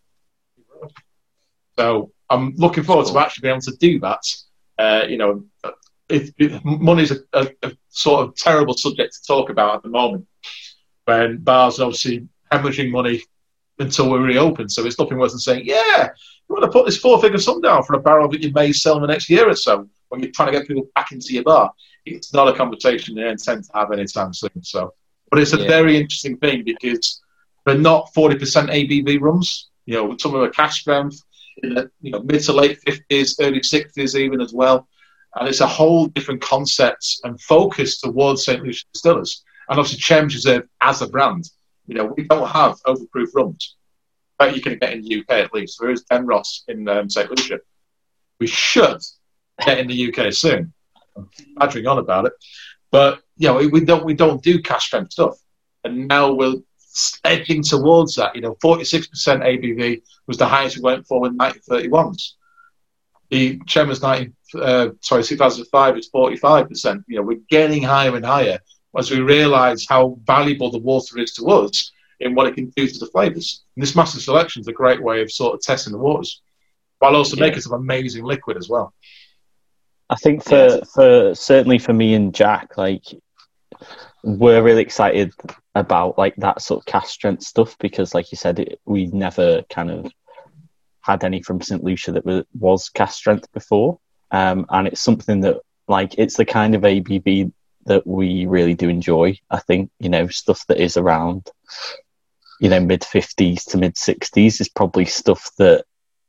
So I'm looking forward to actually being able to do that. Uh, you know, if, if money's a, a, a sort of terrible subject to talk about at the moment, when bars are obviously hemorrhaging money until we reopen. So it's nothing worse than saying, yeah, you want to put this four-figure sum down for a barrel that you may sell in the next year or so when you're trying to get people back into your bar. It's not a conversation they intend to have anytime soon. So, but it's a yeah. very interesting thing because they're not forty percent A B V rums. You know, some of them are cash strength in the you know mid to late fifties, early sixties even as well. And it's a whole different concept and focus towards Saint Lucia distillers. And obviously Chemin's Reserve as a brand. You know, we don't have overproof rums that you can get in the U K at least. There is Penrose in um, Saint Lucia. We should get in the U K soon. I'm badgering on about it, but you know, we don't we don't do cash strength stuff, and now we're edging towards that. You know, forty-six percent A B V was the highest we went for with nineteen thirty-ones. The Chemin's nineteen uh, sorry two thousand five is forty-five percent. You know, we're getting higher and higher as we realise how valuable the water is to us in what it can do to the flavours. And this master selection is a great way of sort of testing the waters, while also yeah. making some amazing liquid as well. I think for, yeah. for certainly for me and Jack, like we're really excited about like that sort of cast strength stuff because, like you said, it, we never kind of had any from Saint Lucia that was, was cast strength before, um, and it's something that like it's the kind of A B V that we really do enjoy. I think, you know, stuff that is around, you know, mid fifties to mid sixties is probably stuff that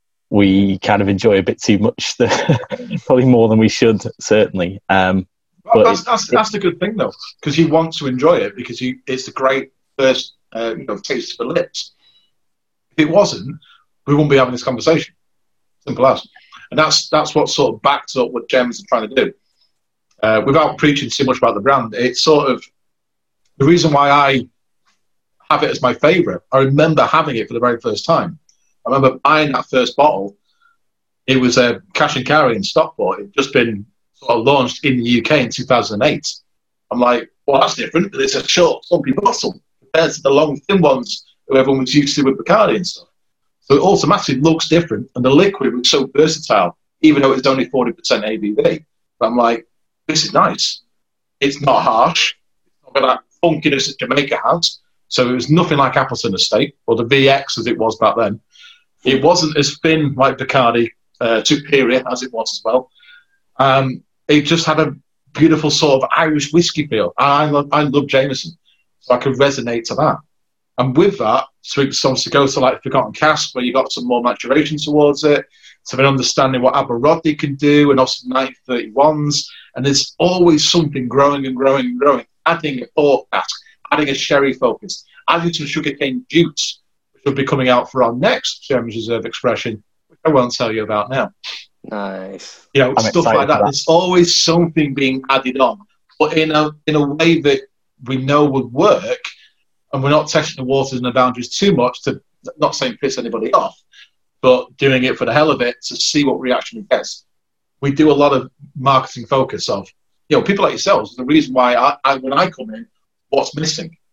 we kind of enjoy a bit too much, probably more than we should, certainly. Um, well, but that's, it, that's, that's the good thing, though, because you want to enjoy it because you, it's a great first uh, you know, taste for the lips. If it wasn't, we wouldn't be having this conversation. Simple as. And that's that's what sort of backs up what Gems are trying to do. Uh, without preaching too much about the brand, it's sort of the reason why I have it as my favourite. I remember having it for the very first time. I remember buying that first bottle. It was a cash and carry in Stockport. It had just been sort of launched in the U K in two thousand eight. I'm like, well, that's different. It's a short, slumpy bottle compared to the long, thin ones that everyone was used to with Bacardi and stuff. So it automatically looks different, and the liquid was so versatile, even though it's only forty percent A B V. But I'm like, this is nice. It's not harsh. It's not got that funkiness that Jamaica has. So it was nothing like Appleton Estate, or the V X as it was back then. It wasn't as thin like Bacardi uh, Superior as it was as well. Um, it just had a beautiful sort of Irish whiskey feel. I love, I love Jameson, so I could resonate to that. And with that, so it starts to go to like Forgotten Cask, where you got some more maturation towards it, to an understanding what Aberrodney can do, and also nineteen thirty-ones. And there's always something growing and growing and growing. Adding a port cask, adding a sherry focus, adding some sugarcane jutes, which will be coming out for our next Chemin's Reserve expression, which I won't tell you about now. Nice. You know, I'm stuff like that. that. There's always something being added on, but in a in a way that we know would work, and we're not testing the waters and the boundaries too much to not saying piss anybody off, but doing it for the hell of it to see what reaction it gets. We do a lot of marketing focus of, you know, people like yourselves. The reason why I, I when I come in, what's missing?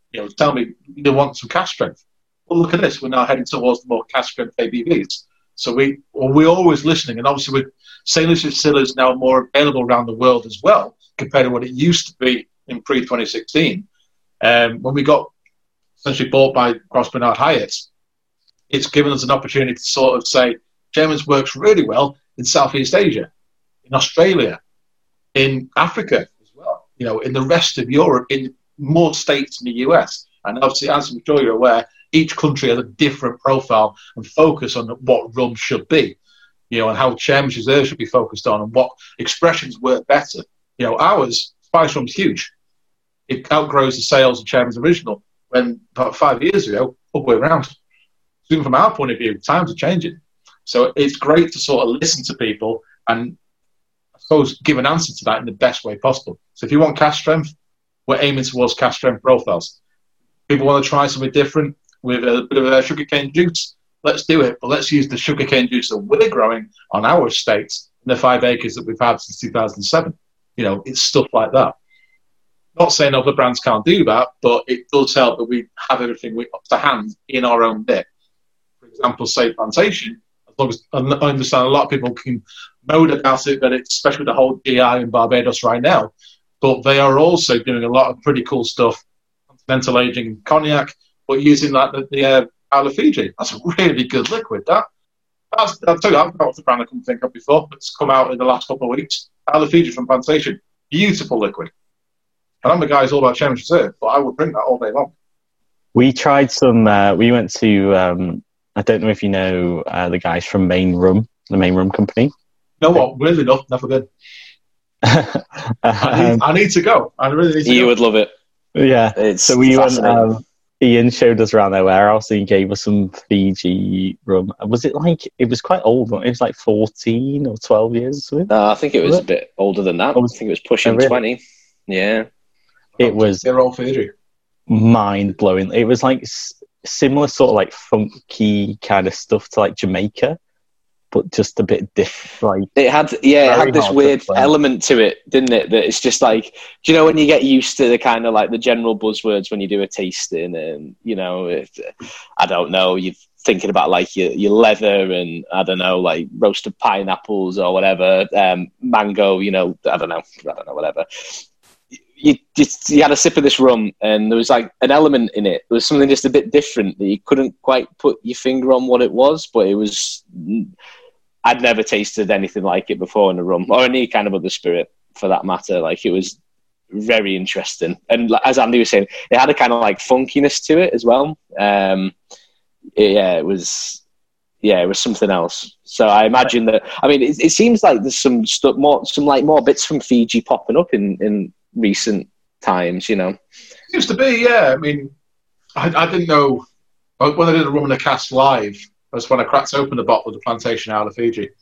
You know, tell me you want some cask strength. Well, look at this. We're now heading towards the more cask strength A B Vs. So we, well, we're always listening. And obviously with Saint Lucia Distillers now more available around the world as well, compared to what it used to be in pre twenty sixteen. Um, when we got essentially bought by Ross Bernard Hyatt, it's given us an opportunity to sort of say, Chairman's works really well in Southeast Asia, in Australia, in Africa as well, you know, in the rest of Europe, in more states in the U S. And obviously, as I'm sure you're aware, each country has a different profile and focus on what rum should be, you know, and how Chairman's Reserve should be focused on and what expressions work better. You know, ours, Spice Rum's huge. It outgrows the sales of Chairman's Original when about five years ago, up way around. So even from our point of view, times are changing. So it's great to sort of listen to people and I suppose give an answer to that in the best way possible. So if you want cask strength, we're aiming towards cask strength profiles. People want to try something different with a bit of a sugarcane juice, let's do it. But let's use the sugarcane juice that we're growing on our estates in the five acres that we've had since two thousand seven. You know, it's stuff like that. Not saying other brands can't do that, but it does help that we have everything we, up to hand in our own bit. For example, say Plantation, as long as I understand a lot of people can moan about it, but it's especially the whole G I in Barbados right now, but they are also doing a lot of pretty cool stuff, continental aging cognac, but using like the, the uh, Isle of Fiji. That's a really good liquid, that. That's, I'll tell you, I've got the brand I couldn't think of before. It's come out in the last couple of weeks. Isle of Fiji from Plantation. Beautiful liquid. And I'm the guy who's all about Chairman's Reserve, but I would drink that all day long. We tried some, uh, we went to, um, I don't know if you know uh, the guys from Main Rum, the Main Rum Company. You know what? Weirdly enough, never been. I, need, I need to go. I really need to You go. would love it. Yeah. It's so we went, um, Ian showed us around their warehouse and he gave us some Fiji rum. Was it like, it was quite old, it was like fourteen or twelve years or something? No, I think it was, was a it? bit older than that. I think it was pushing oh, really? twenty. Yeah. It was They're all Fiji. mind-blowing. It was like s- similar sort of like funky kind of stuff to like Jamaica, but just a bit different. Like, it had, yeah, it had this weird to element to it, didn't it? That it's just like, do you know when you get used to the kind of like the general buzzwords when you do a tasting, and you know, it, I don't know, you're thinking about like your your leather and I don't know, like roasted pineapples or whatever, um, mango, you know, I don't know, I don't know, whatever. You just you had a sip of this rum, and there was like an element in it. There was something just a bit different that you couldn't quite put your finger on what it was, but it was. I'd never tasted anything like it before in a rum, or any kind of other spirit for that matter. Like it was very interesting, and as Andy was saying, it had a kind of like funkiness to it as well. Um, it, yeah, it was. Yeah, it was something else. So I imagine that. I mean, it, it seems like there's some stuff more, some like more bits from Fiji popping up in in. recent times, you know. Used to be, yeah. I mean, I, I didn't know when I did a rum in a cask live. That's when I cracked open the bottle of the Plantation Isle of Fiji.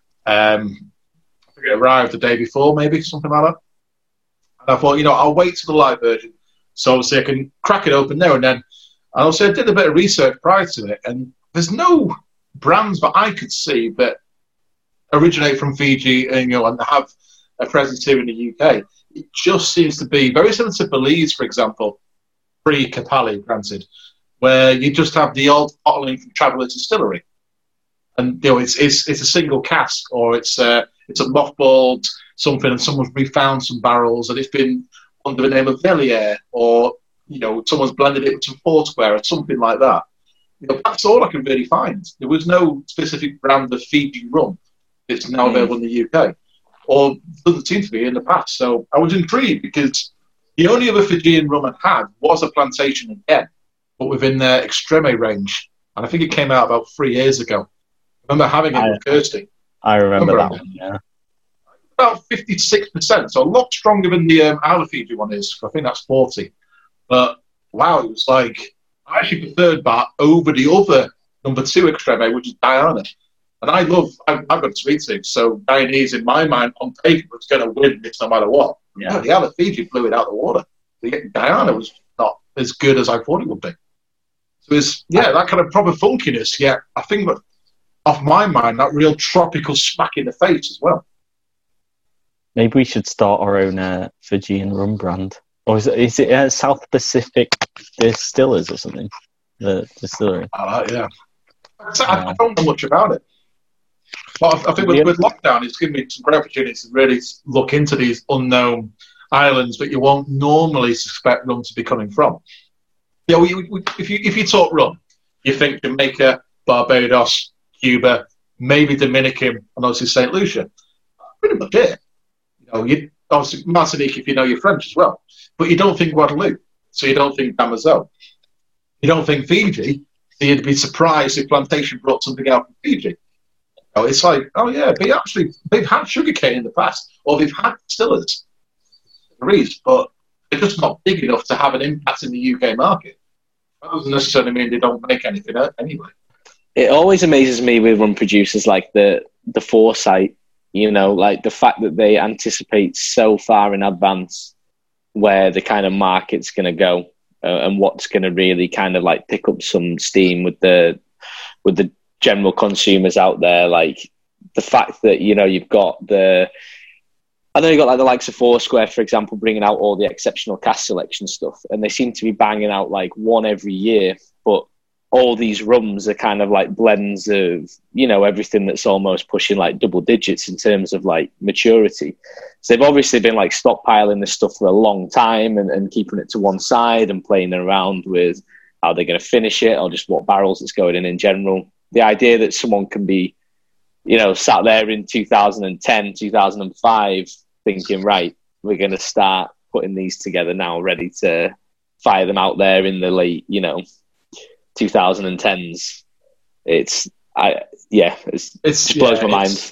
Um, I think it arrived the day before, maybe something like that. And I thought, you know, I'll wait till the live version, so obviously I can crack it open there and then. And also, I did a bit of research prior to it, and there's no brands that I could see that originate from Fiji and you know and have a presence here in the U K. It just seems to be very similar to Belize, for example, pre-Capali, granted, where you just have the old bottling from Traveller's Distillery, and you know it's it's it's a single cask, or it's uh, it's a mothballed something, and someone's refound some barrels, and it's been under the name of Velier, or you know someone's blended it with some Foursquare or something like that. You know, that's all I can really find. There was no specific brand of Fiji rum that's now mm. available in the U K. Or doesn't seem to be in the past. So I was intrigued because the only other Fijian rum I had was a Plantation again, but within their Extreme range. And I think it came out about three years ago. I remember having it I, with Kirsty. I remember, remember that one, yeah. About fifty-six percent, so a lot stronger than the um, Isle of Fiji one is. I think that's forty. But wow, it was like, I actually preferred that over the other number two Extreme, which is Diana. And I love, I've, I've got a sweet tooth, so Guyanese in my mind on paper was going to win this no matter what. Yeah. No, the Isle of Fiji blew it out of the water. The Guyana was not as good as I thought it would be. So it's, yeah, that kind of proper funkiness. Yeah, I think that off my mind, that real tropical smack in the face as well. Maybe we should start our own uh, Fijian rum brand. Or is it, is it uh, South Pacific Distillers or something. The distillery. Oh, yeah. So I, I don't know much about it. But I, I think with, with lockdown, it's given me some great opportunities to really look into these unknown islands that you won't normally suspect rum to be coming from. You know, you, if you if you talk rum, you think Jamaica, Barbados, Cuba, maybe Dominican, and obviously Saint Lucia. Pretty much it. You know, you obviously Martinique if you know your French as well, but you don't think Guadeloupe, so you don't think Damaso. You don't think Fiji, so you'd be surprised if Plantation brought something out from Fiji. You know, it's like, oh yeah, but actually they've had sugarcane in the past, or they've had distillers, but they're just not big enough to have an impact in the U K market. That doesn't necessarily mean they don't make anything anyway. It always amazes me with rum producers like the the foresight, you know, like the fact that they anticipate so far in advance where the kind of market's going to go uh, and what's going to really kind of like pick up some steam with the with the general consumers out there. Like the fact that, you know, you've got the I know you've got like the likes of Foursquare, for example, bringing out all the exceptional cask selection stuff, and they seem to be banging out like one every year, but all these rums are kind of like blends of, you know, everything that's almost pushing like double digits in terms of like maturity. So they've obviously been like stockpiling this stuff for a long time and, and keeping it to one side and playing around with how they're going to finish it or just what barrels it's going in in general. The idea that someone can be, you know, sat there in two thousand ten, two thousand five thinking, right, we're going to start putting these together now, ready to fire them out there in the late, you know, two thousand tens. It's, I yeah, it's, it's, it just blows yeah, my mind.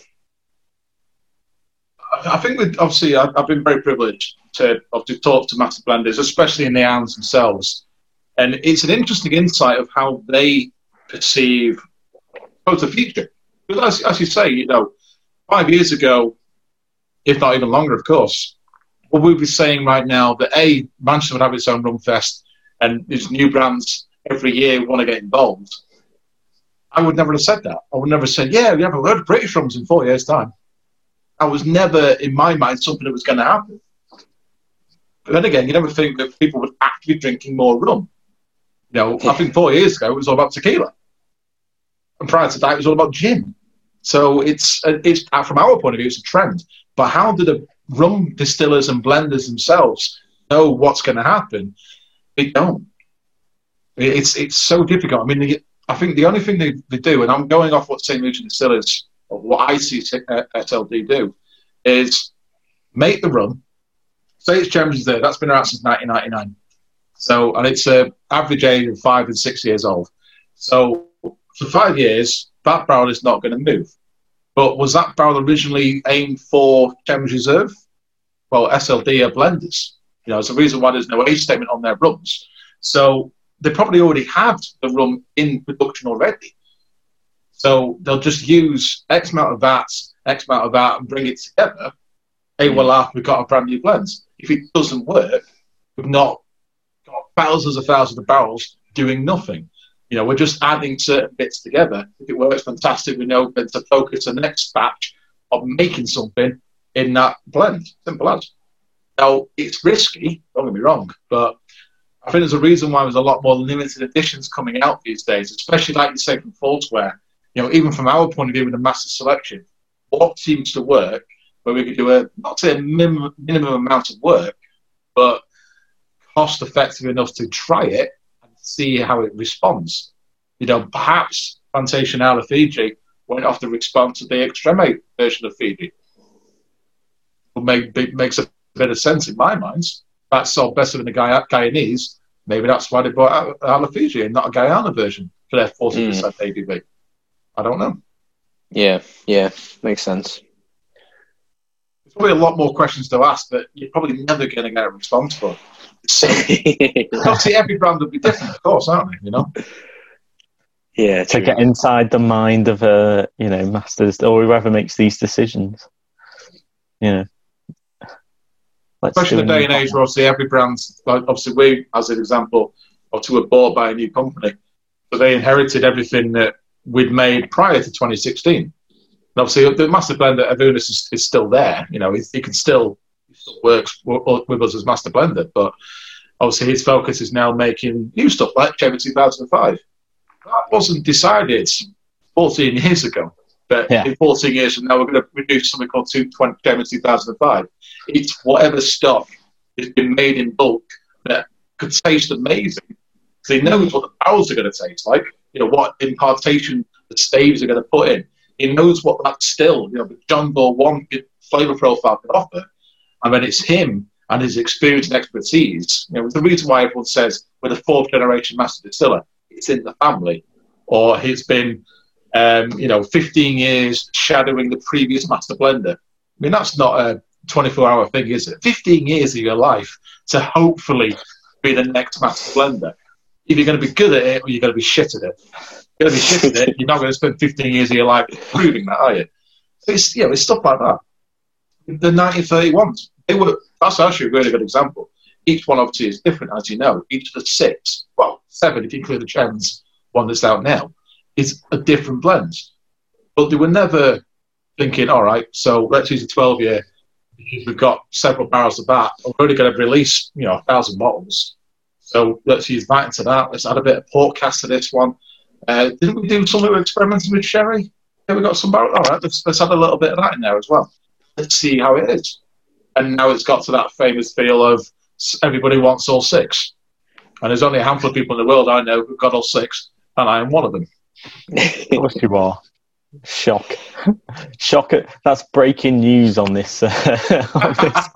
I think with, obviously I've, I've been very privileged to, to talk to master blenders, especially in the islands themselves. And it's an interesting insight of how they perceive both the future. Because as, as you say, you know, five years ago, if not even longer, of course, what we'd be saying right now that A, Manchester would have its own rum fest and there's new brands every year want to get involved. I would never have said that. I would never have said, yeah, we have a load of British rums in four years' time. I was never, in my mind, something that was going to happen. But then again, you never think that people would actually be drinking more rum. You know, I think four years ago, it was all about tequila. And prior to that, it was all about gin. So it's, it's from our point of view, it's a trend. But how do the rum distillers and blenders themselves know what's going to happen? They don't. It's it's so difficult. I mean, the, I think the only thing they, they do, and I'm going off what Saint Lucia Distillers, or what I see S L D do, is make the rum. Say it's James there. That's been around since nineteen ninety-nine. So, and it's an average age of five and six years old. So, for five years, that barrel is not going to move. But was that barrel originally aimed for Thames Reserve? Well, S L D are blenders. You know, there's a reason why there's no age statement on their rums. So they probably already have the rum in production already. So they'll just use X amount of that, X amount of that, and bring it together. Hey, voila, we've got a brand new blend. If it doesn't work, we've not got thousands of thousands of barrels doing nothing. You know, we're just adding certain bits together. If it works, fantastic. We know then to focus the next batch of making something in that blend. Simple as. Now, it's risky, don't get me wrong, but I think there's a reason why there's a lot more limited editions coming out these days, especially like you say from Foursquare. You know, even from our point of view with the master selection, what seems to work, where we could do a, not say a minimum, minimum amount of work, but cost effective enough to try it and see how it responds. You know, perhaps Plantation Isle of Fiji won't have to respond to the Extreme version of Fiji. It make, makes a bit of sense in my mind. That sold better than the Guyanese. Maybe that's why they bought Isle of Fiji and not a Guyana version for their forty percent mm. A B V. I don't know. Yeah, yeah, makes sense. There's probably a lot more questions to ask that you're probably never going to get a response for. Obviously, every brand will be different, of course, aren't they? You know. Yeah, to get inside the mind of a you know masters or whoever makes these decisions. You know. Let's Especially in the day and age where obviously every brand, like obviously we, as an example, or two were bought by a new company, so they inherited everything that we'd made prior to twenty sixteen. And obviously the master blender Avunis is, is still there. You know, he, he can still, he still works with us as master blender, but obviously his focus is now making new stuff like Chamber two thousand five. That wasn't decided fourteen years ago. But yeah. in fourteen years from now, we're going to produce something called Chamber two thousand five. It's whatever stock has been made in bulk that could taste amazing. So he knows what the barrels are going to taste like, you know, what impartation the staves are going to put in. He knows what that still, you know, the John Doe one flavour profile can offer. And then it's him and his experience and expertise. You know, the reason why everyone says we're the fourth generation master distiller, it's in the family. Or he's been, um, you know, fifteen years shadowing the previous master blender. I mean, that's not a twenty-four hour thing, is it? fifteen years of your life to hopefully be the next master blender. Either you're going to be good at it or you're going to be shit at it. You're going to be shit at it, you're not going to spend fifteen years of your life proving that, are you? So it's, you know, it's stuff like that. The nineteen thirty-ones, they were, that's actually a really good example. Each one obviously is different, as you know. Each of the six, well, seven if you include the Chens one that's out now, is a different blend. But they were never thinking, all right, so let's use a twelve year. We've got several barrels of that. We're only going to release, you know, a thousand bottles. So let's use that into that. Let's add a bit of port cast to this one. Uh, didn't we do something with experimenting with sherry? Yeah, we got some barrels. All right, let's, let's add a little bit of that in there as well. Let's see how it is. And now it's got to that famous feel of everybody wants all six. And there's only a handful of people in the world I know who've got all six, and I am one of them. Of course you are. Shock. Shock. That's breaking news on this, uh, on this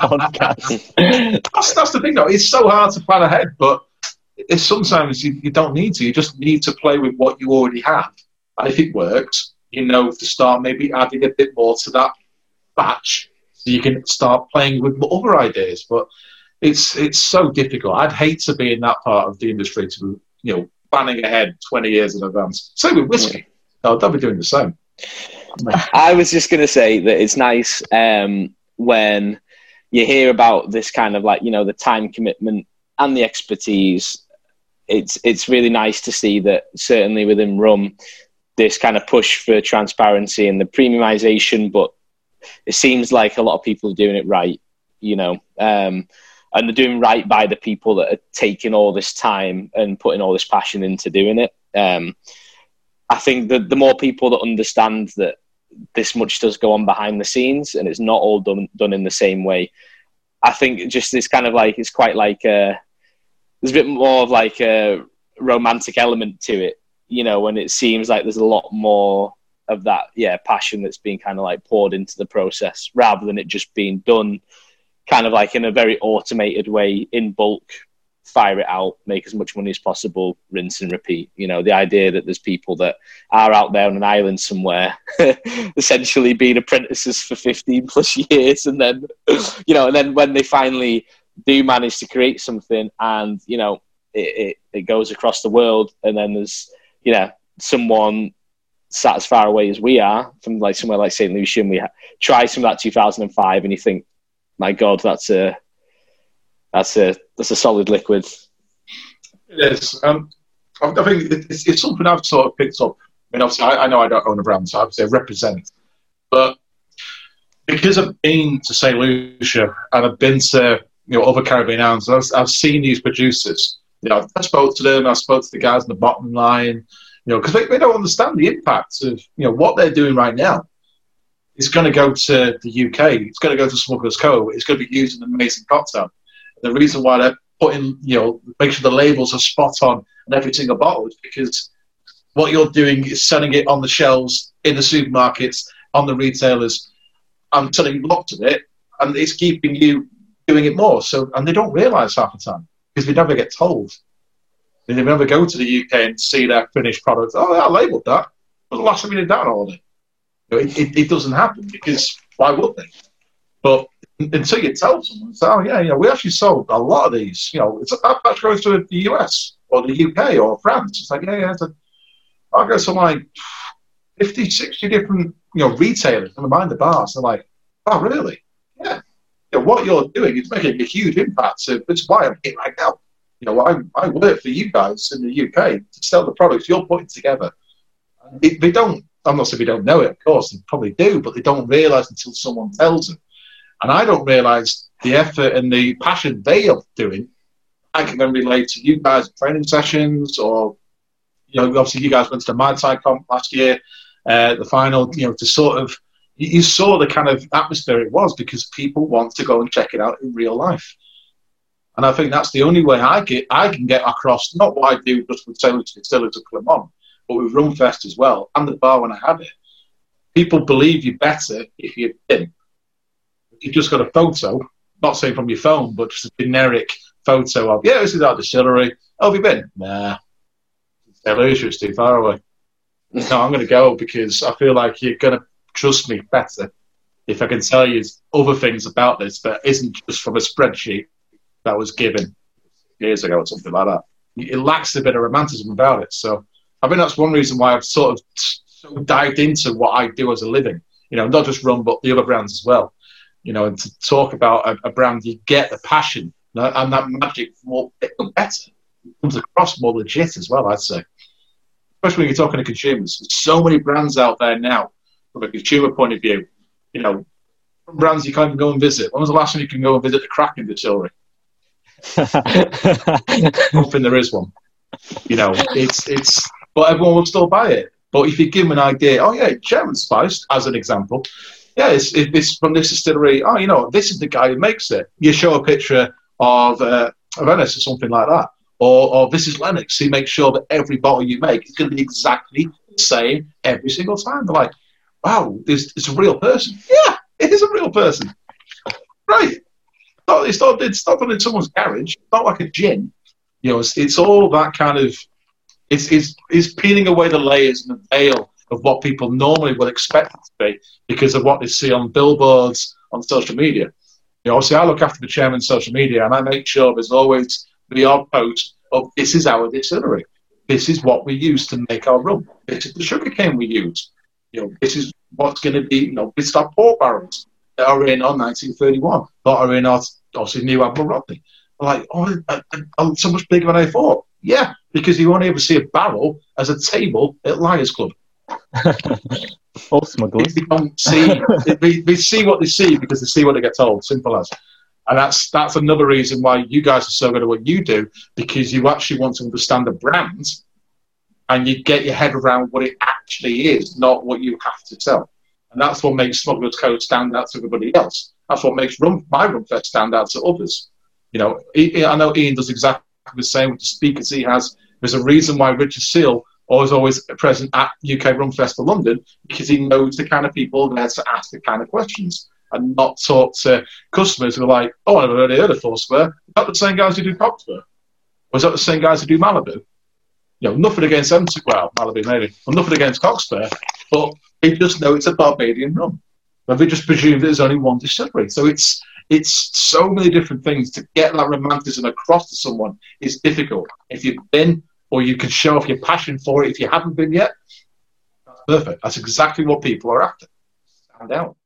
podcast. That's, that's the thing, though. It's so hard to plan ahead, but it's sometimes you, you don't need to. You just need to play with what you already have. And if it works, you know, to start maybe adding a bit more to that batch so you can start playing with other ideas. But it's it's so difficult. I'd hate to be in that part of the industry to, you know, planning ahead twenty years in advance. Same with whiskey. No, they'll be doing the same. I was just going to say that it's nice um, when you hear about this kind of like, you know, the time commitment and the expertise. It's it's really nice to see that certainly within rum, this kind of push for transparency and the premiumization, but it seems like a lot of people are doing it right, you know, um, and they're doing right by the people that are taking all this time and putting all this passion into doing it. Um, I think that the more people that understand that this much does go on behind the scenes and it's not all done done in the same way, I think just it's kind of like, it's quite like a, there's a bit more of like a romantic element to it, you know, when it seems like there's a lot more of that, yeah, passion that's being kind of like poured into the process rather than it just being done kind of like in a very automated way in bulk. Fire it out, make as much money as possible, rinse and repeat. You know, the idea that there's people that are out there on an island somewhere essentially being apprentices for fifteen plus years, and then, you know, and then when they finally do manage to create something and, you know, it, it, it goes across the world, and then there's, you know, someone sat as far away as we are from like somewhere like Saint Lucia, and we ha- try some of that two thousand five and you think, my God, that's a That's a that's a solid liquid. It is. Um, I think it's, it's something I've sort of picked up. I mean, obviously, I, I know I don't own a brand, so I would say represent. But because I've been to Saint Lucia and I've been to, you know, other Caribbean islands, I've, I've seen these producers. You know, I spoke to them. I spoke to the guys in the bottom line. You know, because they, they don't understand the impact of, you know, what they're doing right now. It's going to go to the U K. It's going to go to Smuggler's Cove. It's going to be used in an amazing cocktail. The reason why they're putting, you know, make sure the labels are spot on on every single bottle is because what you're doing is selling it on the shelves, in the supermarkets, on the retailers, and selling lots of it, and it's keeping you doing it more. So, and they don't realise half the time because they never get told. They never go to the U K and see their finished product. Oh, I labelled that. But the last time we did that order, you know, it, it, it doesn't happen because why would they? But until you tell someone, so, oh, yeah, you know, we actually sold a lot of these. You know, it's that batch goes to the U S or the U K or France. It's like, yeah, yeah. It's a, I'll go to like fifty, sixty different, you know, retailers and mind the bars. They're like, oh, really? Yeah. You know, what you're doing is making a huge impact. So that's why I'm here right now. You know, I, I work for you guys in the U K to sell the products you're putting together. They, they don't, I'm not saying they don't know it, of course, they probably do, but they don't realise until someone tells them. And I don't realise the effort and the passion they are doing I can then relate to you guys at training sessions, or, you know, obviously you guys went to the Muay Thai comp last year, uh, the final, you know, to sort of, you, you saw the kind of atmosphere it was because people want to go and check it out in real life. And I think that's the only way I get I can get across, not what I do just with Sailors Distillers of Clermont, but with Rumfest as well, and the bar when I had it. People believe you better if you're in. You've just got a photo, not saying from your phone, but just a generic photo of, yeah, this is our distillery. Oh, have you been? Nah. It's too far away. No, I'm going to go because I feel like you're going to trust me better if I can tell you other things about this that isn't just from a spreadsheet that was given years ago or something like that. It lacks a bit of romanticism about it. So I think that's one reason why I've sort of so dived into what I do as a living. You know, not just Rum, but the other brands as well. You know, and to talk about a, a brand, you get the passion and that magic more better. It comes across more legit as well, I'd say. Especially when you're talking to consumers. There's so many brands out there now from a consumer point of view. You know, brands you can't even go and visit. When was the last time you can go and visit the Kraken distillery? I don't think there is one. You know, it's it's, but everyone will still buy it. But if you give them an idea, oh yeah, German Spice, as an example, yeah, it's, it's from this distillery. Oh, you know, this is the guy who makes it. You show a picture of uh, of Ennis or something like that, or or this is Lennox. He makes sure that every bottle you make is going to be exactly the same every single time. They're like, wow, this it's a real person. Yeah, it is a real person. Right. No, it's not. It's not done in someone's garage. It's not like a gin. You know, it's, it's all that kind of. It's, it's it's peeling away the layers and the veil of what people normally would expect it to be because of what they see on billboards, on social media. You know, obviously, I look after the chairman's social media, and I make sure there's always the odd post of this is our distillery. This is what we use to make our rum. This is the sugarcane we use. You know, this is what's going to be. You know, this is our port barrels that are in on nineteen thirty-one, that are in our obviously new Admiral Rodney. Like, oh, I'm so much bigger than I thought. Yeah, because you won't ever see a barrel as a table at Liars Club. All smugglers. They don't see, they, they see what they see because they see what they get told. Simple as. And that's that's another reason why you guys are so good at what you do, because you actually want to understand the brand and you get your head around what it actually is, not what you have to sell. And that's what makes Smuggler's Code stand out to everybody else. That's what makes Rum, my Rumfest stand out to others. You know, I know Ian does exactly the same with the speakers he has. There's a reason why Richard Seal is always present at U K Rumfest for London, because he knows the kind of people there to ask the kind of questions and not talk to customers who are like, oh, I've already heard of Foursquare. Is that the same guys who do Cockspur? Or is that the same guys who do Malibu? You know, nothing against them, well, Malibu maybe, but nothing against Cockspur, but they just know it's a Barbadian rum. But they just presume that there's only one distillery. So it's it's so many different things. To get that romanticism across to someone is difficult. If you've been, or you can show off your passion for it if you haven't been yet, that's perfect. That's exactly what people are after. Stand out.